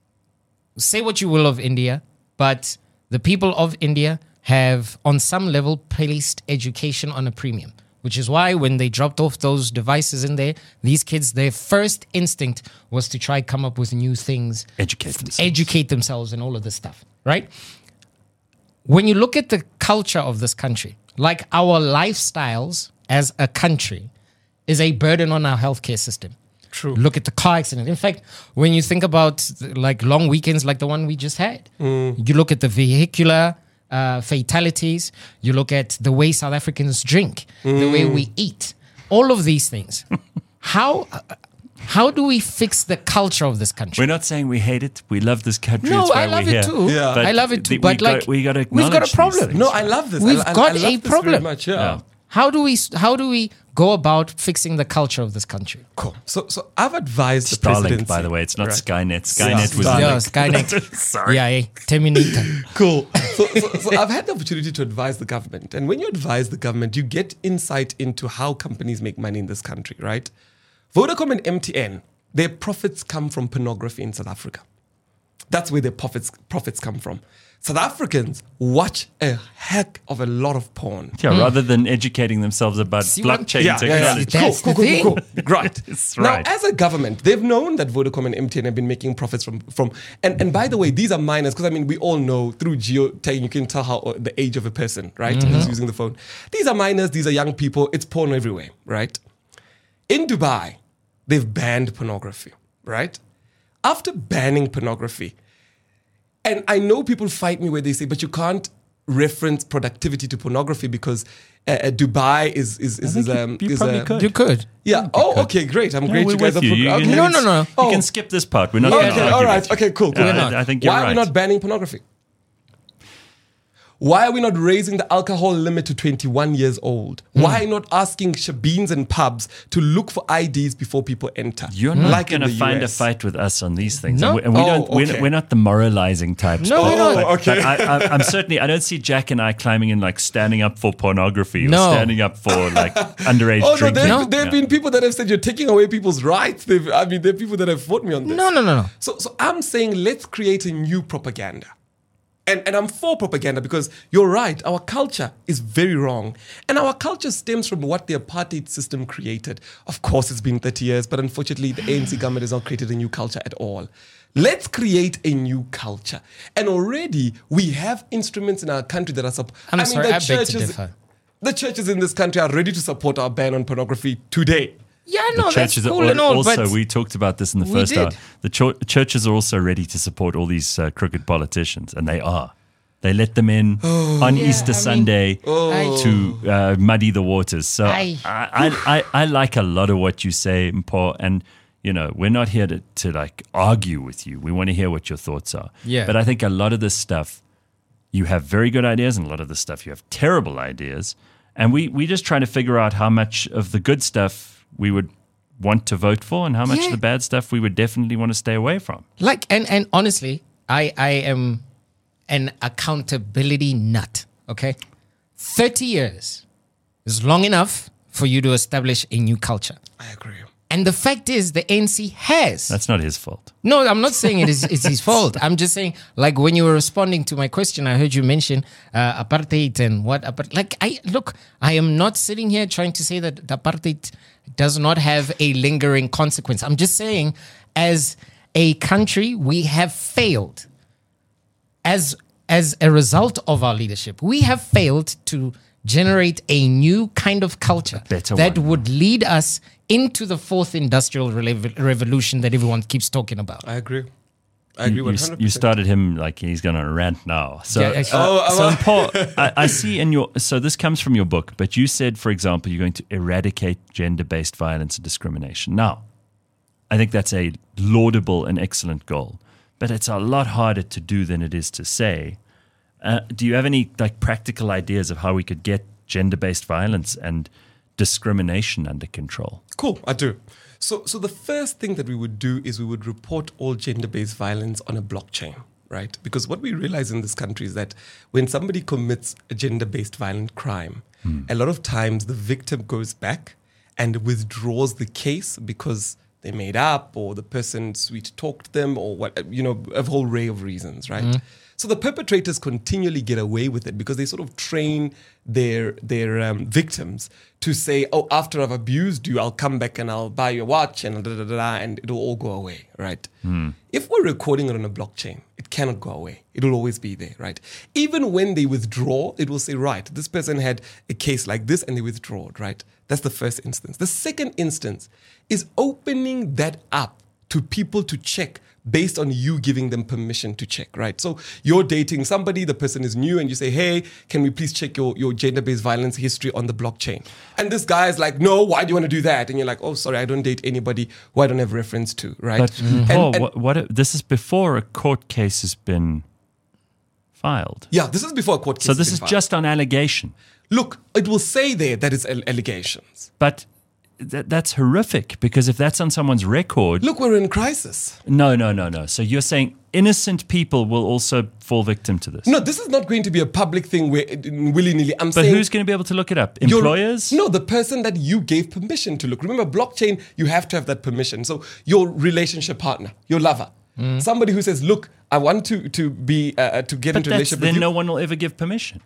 Say what you will of India, but the people of India have, on some level, placed education on a premium, which is why when they dropped off those devices in there, these kids, their first instinct was to try come up with new things. Educate themselves. Educate themselves and all of this stuff, right? When you look at the culture of this country, like our lifestyles as a country is a burden on our healthcare system. True. Look at the car accident. In fact, when you think about like long weekends like the one we just had, mm. you look at the vehicular uh, fatalities, you look at the way South Africans drink, mm. the way we eat, all of these things. How how do we fix the culture of this country? We're not saying we hate it. We love this country. No, it's why I love we're it here. too. Yeah. I love it too. The, but we like got, we got to we've got a acknowledge these problem. things. No, I love this. We've I, got I love a this problem. Very much, yeah. Yeah. How do we how do we go about fixing the culture of this country? Cool. So, so I've advised the Starlink, presidency. by the way, it's not right? Skynet. Skynet was Starlink. Yeah, Skynet. Sorry. Yeah, eh, Terminator. Cool. So, so, so I've had the opportunity to advise the government. And when you advise the government, you get insight into how companies make money in this country, right? Vodacom and M T N, their profits come from pornography in South Africa. That's where their profits profits come from. South Africans watch a heck of a lot of porn. Yeah, rather than educating themselves about See what- blockchain Yeah, yeah, yeah. technology. That's Cool, the cool, cool, cool, thing. cool. Right. That's Now, right. as a government, they've known that Vodacom and M T N have been making profits from, from and, and by the way, these are minors, because I mean, we all know through geotagging, you can tell how uh, the age of a person, right, Mm-hmm. who's using the phone. These are minors, these are young people, it's porn everywhere, right? In Dubai, they've banned pornography, right? After banning pornography, and I know people fight me where they say, but you can't reference productivity to pornography because uh, uh, Dubai is is is, think is you- um you is, probably uh, could. You could. yeah. Oh, okay, great. I'm Yeah, great. we're You guys with are you. You okay. can- No, no, no. You Oh. can skip this part. We're not Okay, going to all argue right. this. Okay, cool. cool. Yeah, We're not. I, I think you're Why right. are we not banning pornography? Why are we not raising the alcohol limit to twenty-one years old? Hmm. Why not asking shebeens and pubs to look for I Ds before people enter? You're not Like in going to the find U a S. fight with us on these things. No. And we, and we Oh, don't, we're, okay. we're not the moralizing types. No, but, we're not. but- Okay. but I, I, I'm certainly, I don't see Jack and I climbing in like standing up for pornography or No. standing up for like underage Oh no, drinking. there No. there have Yeah. been people that have said you're taking away people's rights. They've, I mean, there are people that have fought me on this. No, no, no, no. So, so I'm saying let's create a new propaganda. And, and I'm for propaganda because you're right, our culture is very wrong. And our culture stems from what the apartheid system created. Of course, it's been thirty years, but unfortunately, the A N C government has not created a new culture at all. Let's create a new culture. And already we have instruments in our country that are support. I'm sorry, I beg to differ. The churches in this country are ready to support our ban on pornography today. Yeah, no, that's Churches are cool al- and all, also, but we talked about this in the we first hour. did. The cho- churches are also ready to support all these uh, crooked politicians, and they are. They let them in on Yeah, Easter I mean, Sunday I- to uh, muddy the waters. So I, I- I, I, I like a lot of what you say, Mpo, and you know we're not here to, to like argue with you. We want to hear what your thoughts are. Yeah. But I think a lot of this stuff, you have very good ideas, and a lot of this stuff you have terrible ideas, and we we just trying to figure out how much of the good stuff we would want to vote for, and how much Yeah. of the bad stuff we would definitely want to stay away from. like, and and honestly, I I am an accountability nut. Okay, thirty years is long enough for you to establish a new culture. I agree. And the fact is, the A N C has. That's not his fault. No, I'm not saying it is it's his fault. I'm just saying, like when you were responding to my question, I heard you mention uh, apartheid and what. Apart- like I look, I am not sitting here trying to say that the apartheid does not have a lingering consequence. I'm just saying, as a country, we have failed. As as a result of our leadership, we have failed to generate a new kind of culture better that one. would lead us into the fourth industrial rev- revolution that everyone keeps talking about. I agree. I agree You, one you, hundred percent. you started him like he's going to rant now. So, Yeah, actually- uh, Oh, so uh, Paul, I, I see in your so this comes from your book, but you said, for example, you're going to eradicate gender-based violence and discrimination. Now, I think that's a laudable and excellent goal, but it's a lot harder to do than it is to say. Uh, do you have any like practical ideas of how we could get gender-based violence and discrimination under control? Cool, I do. So, so the first thing that we would do is we would report all gender-based violence on a blockchain, right? Because what we realize in this country is that when somebody commits a gender-based violent crime, a lot of times the victim goes back and withdraws the case because they made up or the person sweet talked them or what, you know, a whole array of reasons, right? So the perpetrators continually get away with it because they sort of train their their um, victims to say, "Oh, after I've abused you, I'll come back and I'll buy you a watch and da da da, da and it'll all go away." Right? If we're recording it on a blockchain, it cannot go away. It'll always be there. Right? Even when they withdraw, it will say, "Right, this person had a case like this and they withdrew." Right? That's the first instance. The second instance is opening that up to people to check based on you giving them permission to check, right? So you're dating somebody, the person is new, and you say, hey, can we please check your, your gender-based violence history on the blockchain? And this guy is like, no, why do you want to do that? And you're like, oh, sorry, I don't date anybody who I don't have reference to, right? But And- Paul, and- what, what this is before a court case has been filed. yeah, this is before a court case. So has this been is filed. just on allegation. Look, it will say there that it's al- allegations. But th- that's horrific because if that's on someone's record, Look, we're in crisis. no, no, no, no. So you're saying innocent people will also fall victim to this. No, this is not going to be a public thing where willy-nilly. I'm But saying who's going to be able to look it up? your- Employers? No, the person that you gave permission to look. Remember, blockchain, you have to have that permission. So your relationship partner, your lover, somebody who says, "Look, I want to to be uh, to get But into a that's, relationship then with you." no one will ever give permission.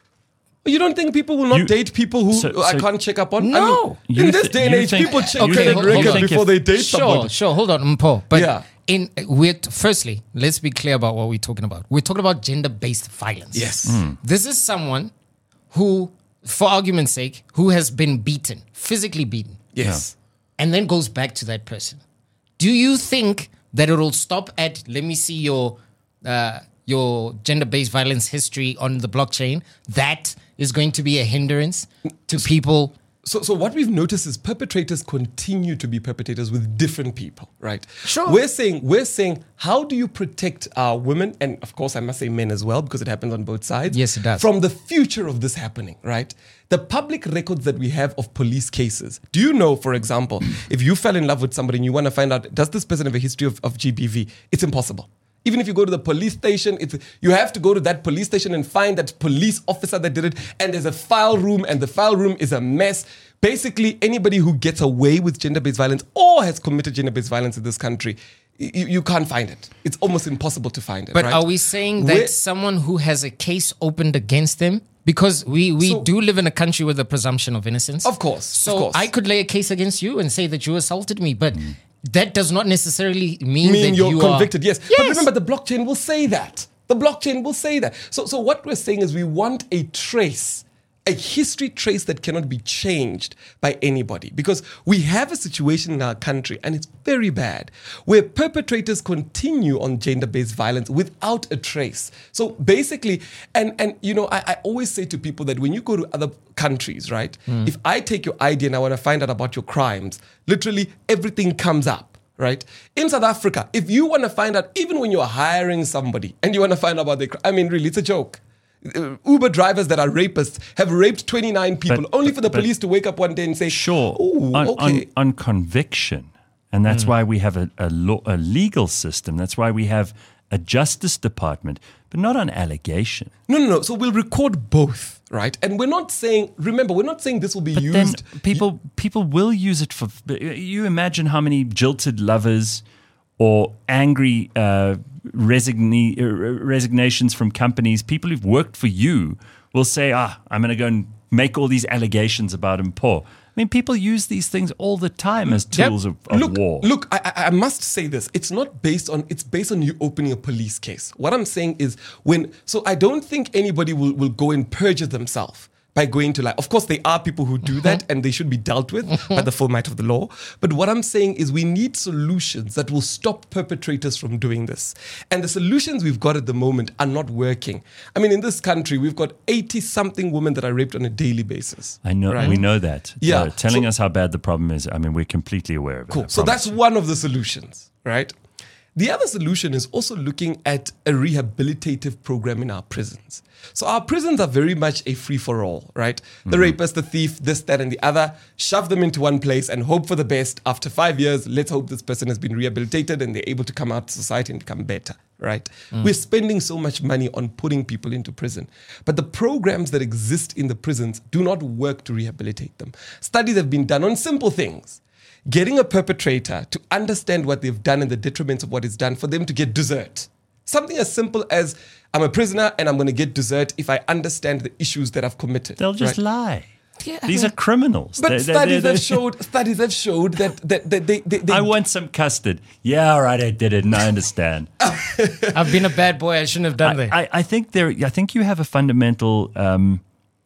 You don't think people will not You- date people who So- I so- can't check up on? No. I mean, You in this th- day and you age, think- people check Okay, credit hold- record hold on. before they date Sure, somebody. sure. Hold on, Mpo. But Yeah. in we're firstly, let's be clear about what we're talking about. We're talking about gender-based violence. Yes. This is someone who, for argument's sake, who has been beaten, physically beaten, Yes. and then goes back to that person. Do you think that it will stop at, let me see your uh, your gender-based violence history on the blockchain? That is going to be a hindrance to people. So, so what we've noticed is perpetrators continue to be perpetrators with different people, right? Sure. We're saying, we're saying, how do you protect our women, and of course I must say men as well, because it happens on both sides. Yes, it does. From the future of this happening, right? The public records that we have of police cases. Do you know, for example, if you fell in love with somebody and you want to find out, does this person have a history of, of G B V? It's impossible. Even if you go to the police station, it's, you have to go to that police station and find that police officer that did it. And there's a file room, and the file room is a mess. Basically, anybody who gets away with gender-based violence or has committed gender-based violence in this country, you, you can't find it. It's almost impossible to find it. But right? are we saying that We're- someone who has a case opened against them? Because we, we So- do live in a country with a presumption of innocence. Of course, So of course. I could lay a case against you and say that you assaulted me, but that does not necessarily mean, mean that you're you convicted, are. yes. But remember, the blockchain will say that. The blockchain will say that. So, so what we're saying is we want a trace, a history trace that cannot be changed by anybody. Because we have a situation in our country, and it's very bad, where perpetrators continue on gender-based violence without a trace. So basically, and, and you know, I, I always say to people that when you go to other countries, right, if I take your I D and I want to find out about your crimes, literally everything comes up. Right? In South Africa, if you want to find out, even when you're hiring somebody and you want to find out about their crime, I mean, really, it's a joke. Uh, Uber drivers that are rapists have raped twenty-nine people, But- only for the but- police to wake up one day and say, Sure. "Oh, on, okay." on, on conviction. And that's why we have a, a, law, a legal system. That's why we have a justice department, but not on allegation. No, no, no. So we'll record both, right? And we're not saying, remember, we're not saying this will be But used. then people people will use it for. You imagine how many jilted lovers or angry uh, resigni- uh, resignations from companies, people who've worked for you will say, ah, I'm going to go and make all these allegations about him poor. I mean, people use these things all the time as Yep. tools of, of look, war. Look, I, I I must say this. It's not based on, it's based on you opening a police case. What I'm saying is when, so I don't think anybody will, will go and perjure themselves by going to like, of course there are people who do that and they should be dealt with by the full might of the law. But what I'm saying is we need solutions that will stop perpetrators from doing this. And the solutions we've got at the moment are not working. I mean, in this country, we've got eighty something women that are raped on a daily basis. I know, Right? we know that. Yeah. Uh, telling So- us how bad the problem is, I mean, we're completely aware of it. I Cool. So promise that's you. one of the solutions, right? The other solution is also looking at a rehabilitative program in our prisons. So our prisons are very much a free-for-all, right? The rapist, the thief, this, that, and the other, shove them into one place and hope for the best. After five years, let's hope this person has been rehabilitated and they're able to come out to society and become better, right? We're spending so much money on putting people into prison. But the programs that exist in the prisons do not work to rehabilitate them. Studies have been done on simple things. Getting a perpetrator to understand what they've done and the detriments of what is done for them to get dessert. Something as simple as, I'm a prisoner and I'm going to get dessert if I understand the issues that I've committed. They'll just right? lie. Yeah. These are criminals. But They- they- studies they- have they- showed studies have showed that that, that they, they, they I want some custard. Yeah, all right, I did it, and I understand. I've been a bad boy. I shouldn't have done that. I, I, I think there. I think you have a fundamental um,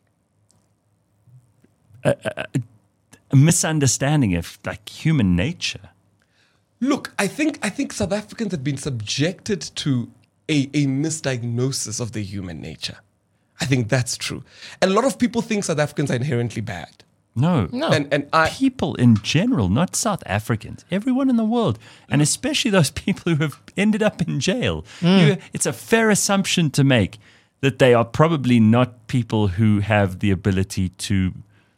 a, a, a misunderstanding of like human nature. Look, I think I think South Africans have been subjected to a, a misdiagnosis of their human nature. I think that's true. And a lot of people think South Africans are inherently bad. No, No. And and I people in general, not South Africans, everyone in the world, and especially those people who have ended up in jail. You, it's a fair assumption to make that they are probably not people who have the ability to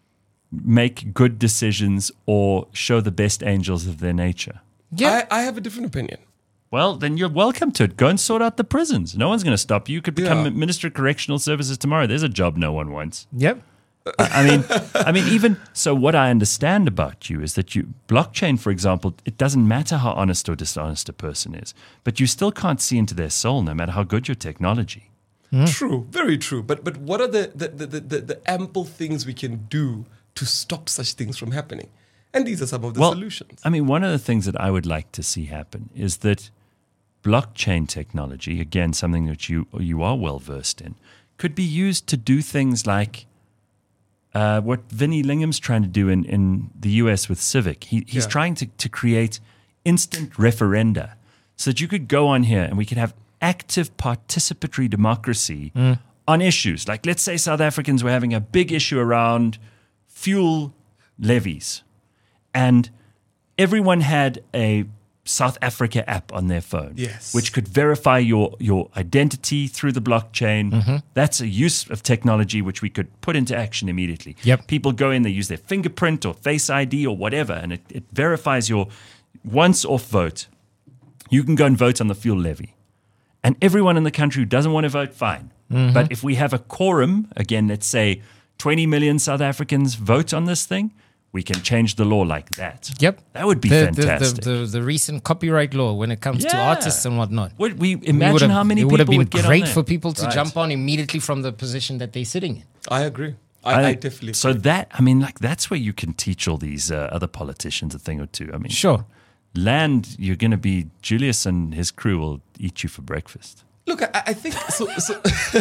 make good decisions or show the best angels of their nature. Yeah. I, I have a different opinion. Well, then you're welcome to it. Go and sort out the prisons. No one's going to stop you. You could become Yeah. Minister of Correctional Services tomorrow. There's a job no one wants. Yep. I mean, I mean, even so, what I understand about you is that you blockchain, for example, it doesn't matter how honest or dishonest a person is, but you still can't see into their soul, no matter how good your technology. True, very true. But but what are the the, the, the the ample things we can do to stop such things from happening? And these are some of the Well, solutions. I mean, one of the things that I would like to see happen is that blockchain technology, again, something that you you are well versed in, could be used to do things like uh, what Vinnie Lingham's trying to do in, in the U S with Civic. He, he's Yeah. trying to, to create instant referenda so that you could go on here and we could have active participatory democracy on issues. Like, let's say South Africans were having a big issue around fuel levies, and everyone had a South Africa app on their phone, Yes. which could verify your, your identity through the blockchain. That's a use of technology which we could put into action immediately. Yep. People go in, they use their fingerprint or face I D or whatever, and it, it verifies your once-off vote. You can go and vote on the fuel levy. And everyone in the country who doesn't want to vote, fine. But if we have a quorum, again, let's say twenty million South Africans vote on this thing, we can change the law like that. Yep. That would be the, fantastic. The, the, the, the recent copyright law when it comes to Yeah. artists and whatnot. Would we It imagine would have- how many it people would have been would get great on there? for people to Right. jump on immediately from the position that they're sitting in. I agree. I, I, definitely. So that, I mean, like, that's where you can teach all these uh, other politicians a thing or two. I mean, Sure. land, you're going to be, Julius and his crew will eat you for breakfast. Look, I, I think so. so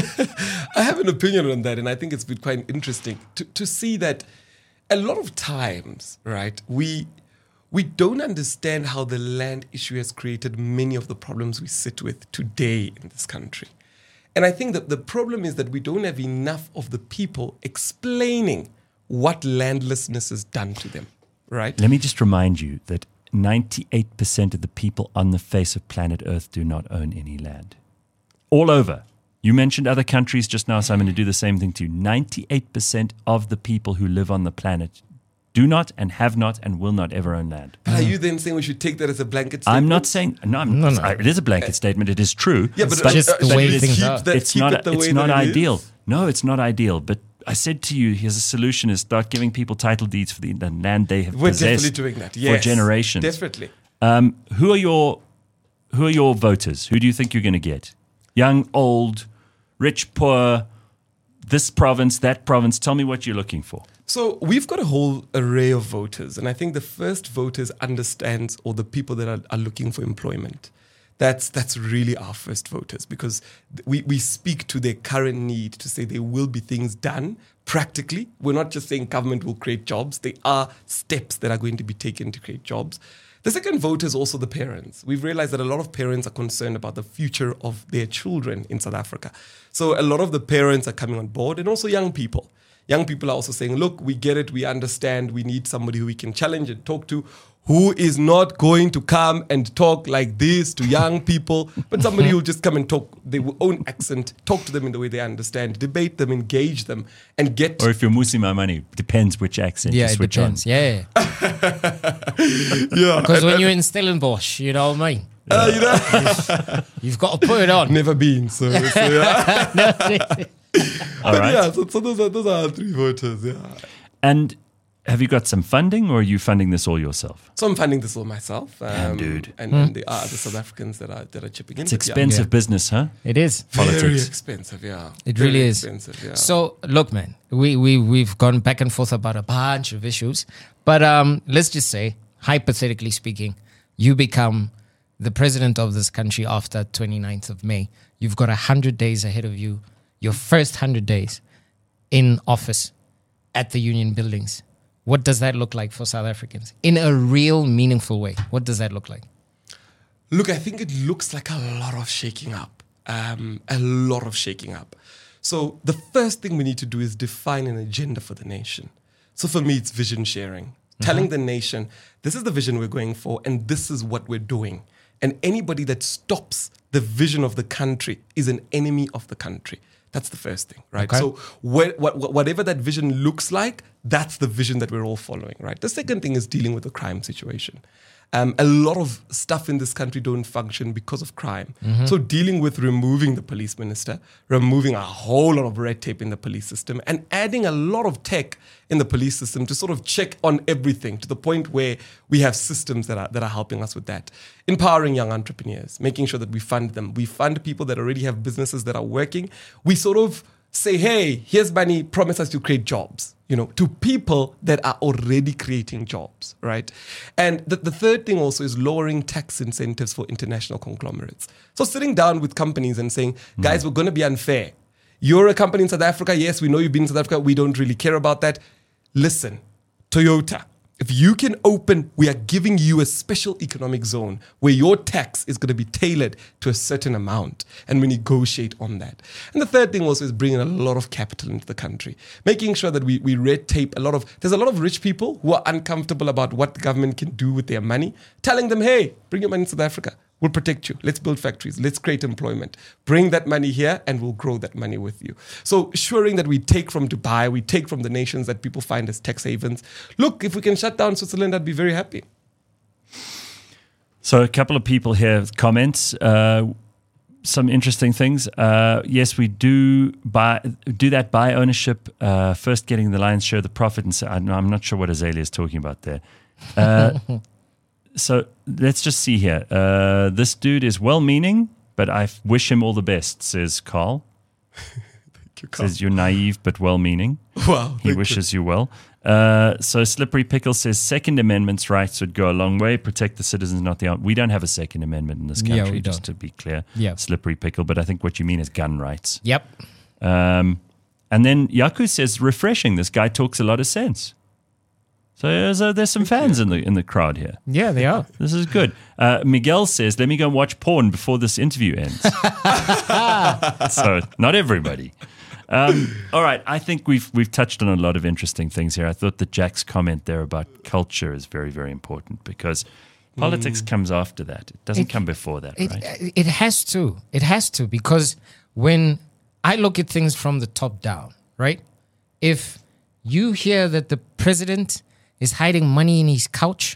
I have an opinion on that, and I think it's been quite interesting to, to see that a lot of times, right, we we don't understand how the land issue has created many of the problems we sit with today in this country. And I think that the problem is that we don't have enough of the people explaining what landlessness has done to them, right? Let me just remind you that ninety-eight percent of the people on the face of planet Earth do not own any land. All over. You mentioned other countries just now, so I'm going to do the same thing to you. ninety-eight percent of the people who live on the planet do not and have not and will not ever own land. But are you then saying we should take that as a blanket statement? I'm not saying no. I'm, No, no. I- it is a blanket statement. It is true. Yeah, but, It's just the should way we things keep are. that- it's keep not. it the It's way not that it ideal. is? No, it's not ideal. But I said to you, here's a solution: is start giving people title deeds for the, the land they have We're possessed definitely doing that. for Yes, generations. Definitely. Um, who are your Who are your voters? Who do you think you're going to get? Young, old, rich, poor, this province, that province. Tell me what you're looking for. So we've got a whole array of voters, and I think the first voters understands, or the people that are, are looking for employment. That's that's really our first voters, because we, we speak to their current need to say there will be things done practically. We're not just saying government will create jobs. There are steps that are going to be taken to create jobs. The second vote is also the parents. We've realized that a lot of parents are concerned about the future of their children in South Africa. So a lot of the parents are coming on board, and also young people. Young people are also saying, look, we get it, we understand, we need somebody who we can challenge and talk to, who is not going to come and talk like this to young people, but somebody who will just come and talk their own accent, talk to them in the way they understand, debate them, engage them, and get... Or if you're Musi Mamani, depends which accent Yeah, you it switch depends. on. Yeah. yeah, Because when you're in Stellenbosch, you know what I mean? uh, you know, You've got to put it on. never been, so, so yeah. All But right. yeah, so, so those, are, those are our three voters, yeah. And have you got some funding, or are you funding this all yourself? So I'm funding this all myself. Um, dude. And, and there are other South Africans that are that are chipping in. It's but yeah. expensive Yeah. business, huh? It is. Very Politics. expensive, yeah. It Very really is. expensive, yeah. So, look, man, we, we, we've gone back and forth about a bunch of issues. But um, let's just say, hypothetically speaking, you become the president of this country after twenty-ninth of May. You've got one hundred days ahead of you, your first one hundred days in office at the union buildings. What does that look like for South Africans? In a real, meaningful way, what does that look like? Look, I think it looks like a lot of shaking up. Um, a lot of shaking up. So the first thing we need to do is define an agenda for the nation. So for me, it's vision sharing. Mm-hmm. Telling the nation, this is the vision we're going for, and this is what we're doing. And anybody that stops the vision of the country is an enemy of the country. That's the first thing, right? Okay. So wh- wh- whatever that vision looks like, that's the vision that we're all following, right? The second thing is dealing with the crime situation. Um, a lot of stuff in this country don't function because of crime. Mm-hmm. So dealing with removing the police minister, removing a whole lot of red tape in the police system, and adding a lot of tech in the police system to sort of check on everything to the point where we have systems that are that are helping us with that. Empowering young entrepreneurs, making sure that we fund them. We fund people that already have businesses that are working. We sort of say, hey, here's money, promise us to create jobs, you know, to people that are already creating jobs, right? And the, the third thing also is lowering tax incentives for international conglomerates. So sitting down with companies and saying, guys, mm. we're going to be unfair. You're a company in South Africa. Yes, we know you've been in South Africa. We don't really care about that. Listen, Toyota, if you can open, we are giving you a special economic zone where your tax is going to be tailored to a certain amount, and we negotiate on that. And the third thing also is bringing a lot of capital into the country, making sure that we, we red tape a lot of, there's a lot of rich people who are uncomfortable about what the government can do with their money, telling them, hey, bring your money to South Africa. We'll protect you. Let's build factories. Let's create employment. Bring that money here and we'll grow that money with you. So ensuring that we take from Dubai, we take from the nations that people find as tax havens. Look, if we can shut down Switzerland, I'd be very happy. So a couple of people here with comments. Uh, some interesting things. Uh, yes, we do buy do that buy ownership, uh, first getting the lion's share of the profit. And so, I'm not sure what Azalea is talking about there. Uh, So let's just see here. Uh, this dude is well-meaning, but I wish him all the best, says Carl. Thank you, Carl. Says you're naive but well-meaning. Wow. He wishes you, you well. Uh, so Slippery Pickle says Second Amendment's rights would go a long way. Protect the citizens, not the armed. We don't have a Second Amendment in this country, yeah, we just don't. to be clear. Yeah. Slippery Pickle, but I think what you mean is gun rights. Yep. Um, and then Yaku says, refreshing. This guy talks a lot of sense. So there's, uh, there's some fans in the in the crowd here. Yeah, they are. This is good. Uh, Miguel says, let me go and watch porn before this interview ends. So not everybody. Um, all right. I think we've we've touched on a lot of interesting things here. I thought that Jack's comment there about culture is very, very important because politics mm. comes after that. It doesn't it, come before that, it, right? It has to. It has to because when I look at things from the top down, right? If you hear that the president is hiding money in his couch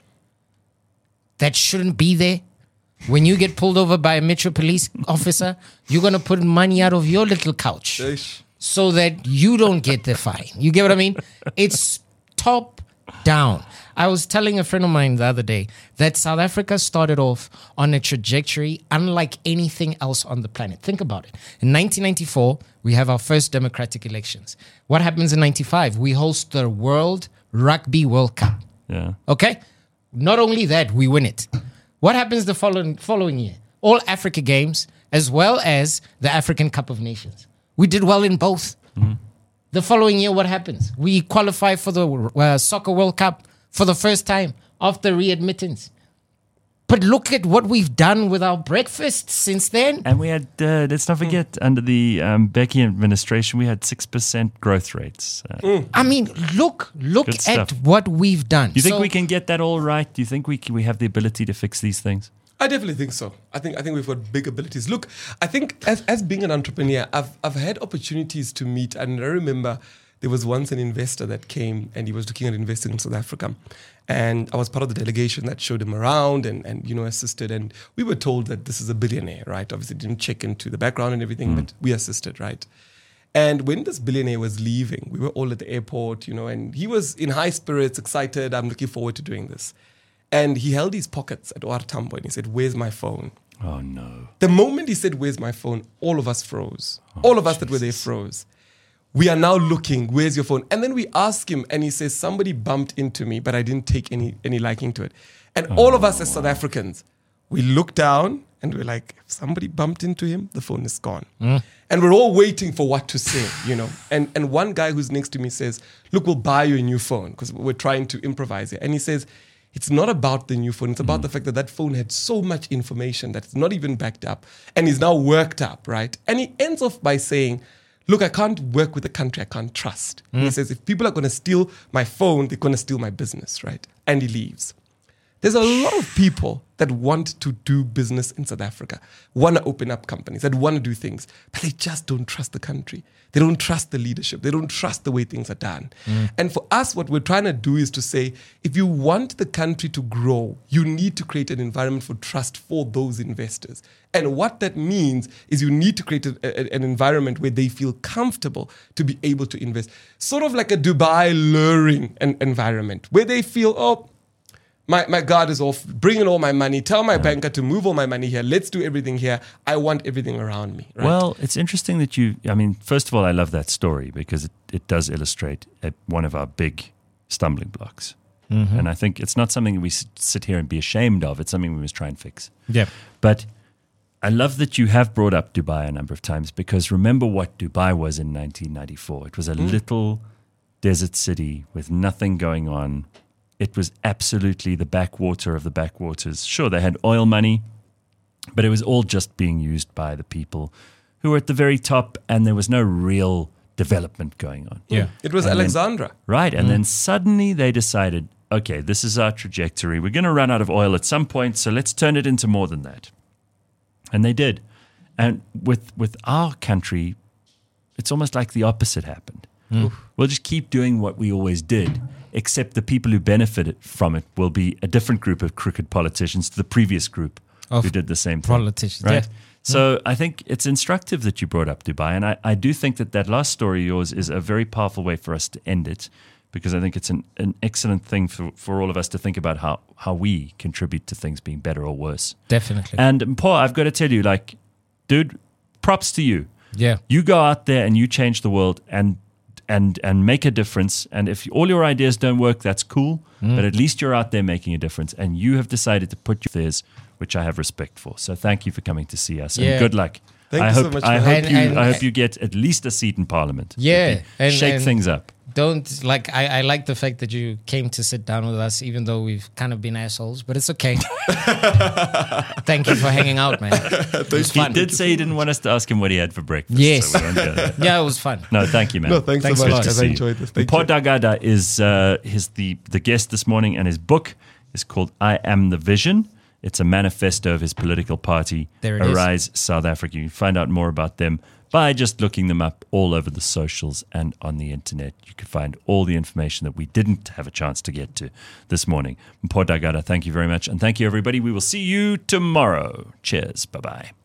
that shouldn't be there. When you get pulled over by a Metro Police officer, you're going to put money out of your little couch so that you don't get the fine. You get what I mean? It's top down. I was telling a friend of mine the other day that South Africa started off on a trajectory unlike anything else on the planet. Think about it. In nineteen ninety-four, we have our first democratic elections. What happens in ninety-five? We host the World Rugby World Cup. Yeah. Okay? Not only that, we win it. What happens the following following year? All Africa games, as well as the African Cup of Nations. We did well in both. Mm-hmm. The following year, what happens? We qualify for the uh, Soccer World Cup for the first time after readmittance. But look at what we've done with our breakfast since then. And we had, uh, let's not forget, mm. under the um, Becky administration, we had six percent growth rates. Uh, mm. I mean, look, look at what we've done. Do you think so, we can get that all right? Do you think we can, we have the ability to fix these things? I definitely think so. I think I think we've got big abilities. Look, I think as as being an entrepreneur, I've I've had opportunities to meet, and I remember there was once an investor that came and he was looking at investing in South Africa. And I was part of the delegation that showed him around and, and you know, assisted. And we were told that this is a billionaire, right? Obviously didn't check into the background and everything, mm. but we assisted, right? And when this billionaire was leaving, we were all at the airport, you know, and he was in high spirits, excited. I'm looking forward to doing this. And he held his pockets at O R Tambo and he said, where's my phone? Oh, no. The moment he said, where's my phone? All of us froze. Oh, all of us Jesus. that were there froze. We are now looking, where's your phone? And then we ask him and he says, somebody bumped into me, but I didn't take any any liking to it. And oh, all of us as South Africans, we look down and we're like, if somebody bumped into him, the phone is gone. Mm. And we're all waiting for what to say, you know. And and one guy who's next to me says, look, we'll buy you a new phone because we're trying to improvise here. And he says, it's not about the new phone. It's about mm. the fact that that phone had so much information that it's not even backed up and is now worked up, right? And he ends off by saying, look, I can't work with a country I can't trust. Mm. He says, if people are going to steal my phone, they're going to steal my business, right? And he leaves. There's a lot of people that want to do business in South Africa, want to open up companies, that want to do things, but they just don't trust the country. They don't trust the leadership. They don't trust the way things are done. Mm. And for us, what we're trying to do is to say, if you want the country to grow, you need to create an environment for trust for those investors. And what that means is you need to create a, a, an environment where they feel comfortable to be able to invest. Sort of like a Dubai luring an environment where they feel, oh, My my guard is off, bring in all my money, tell my yeah. banker to move all my money here, let's do everything here. I want everything around me. Right? Well, it's interesting that you, I mean, first of all, I love that story because it, it does illustrate a, one of our big stumbling blocks. Mm-hmm. And I think it's not something we sit here and be ashamed of. It's something we must try and fix. Yeah. But I love that you have brought up Dubai a number of times because remember what Dubai was in nineteen ninety-four. It was a mm. little desert city with nothing going on. It was absolutely the backwater of the backwaters. Sure, they had oil money, but it was all just being used by the people who were at the very top, and there was no real development going on. Yeah, it was and Alexandra. Then, right, and mm. then suddenly they decided, okay, this is our trajectory. We're going to run out of oil at some point, so let's turn it into more than that. And they did. And with with our country, it's almost like the opposite happened. Mm. We'll just keep doing what we always did, except the people who benefited from it will be a different group of crooked politicians to the previous group of who did the same thing. Politicians, right? yeah. So mm. I think it's instructive that you brought up Dubai, and I, I do think that that last story of yours is a very powerful way for us to end it, because I think it's an, an excellent thing for, for all of us to think about how, how we contribute to things being better or worse. Definitely. And Paul, I've got to tell you, like, dude, props to you. Yeah. You go out there and you change the world and and and make a difference. And if all your ideas don't work, that's cool. Mm. But at least you're out there making a difference. And you have decided to put your theirs, which I have respect for. So thank you for coming to see us. Yeah. And good luck. Thank I you hope, so much. I For hope and, you and, I hope you get at least a seat in Parliament. Yeah. And shake and things up. Don't, like, I, I like the fact that you came to sit down with us, even though we've kind of been assholes, but it's okay. Thank you for hanging out, man. It was He fun. did say he didn't want us to ask him what he had for breakfast. Yes. So we won't go there. Yeah, it was fun. No, thank you, man. No, thanks, Thanks so a much. lot. guys. to I see enjoyed you. this. Thank Paul you. Dagada is uh, his the, the guest this morning, and his book is called I Am the Vision. It's a manifesto of his political party, There it is. Arise South Africa. You can find out more about them by just looking them up all over the socials and on the internet. You can find all the information that we didn't have a chance to get to this morning. Paul Dagada, thank you very much. And thank you, everybody. We will see you tomorrow. Cheers. Bye-bye.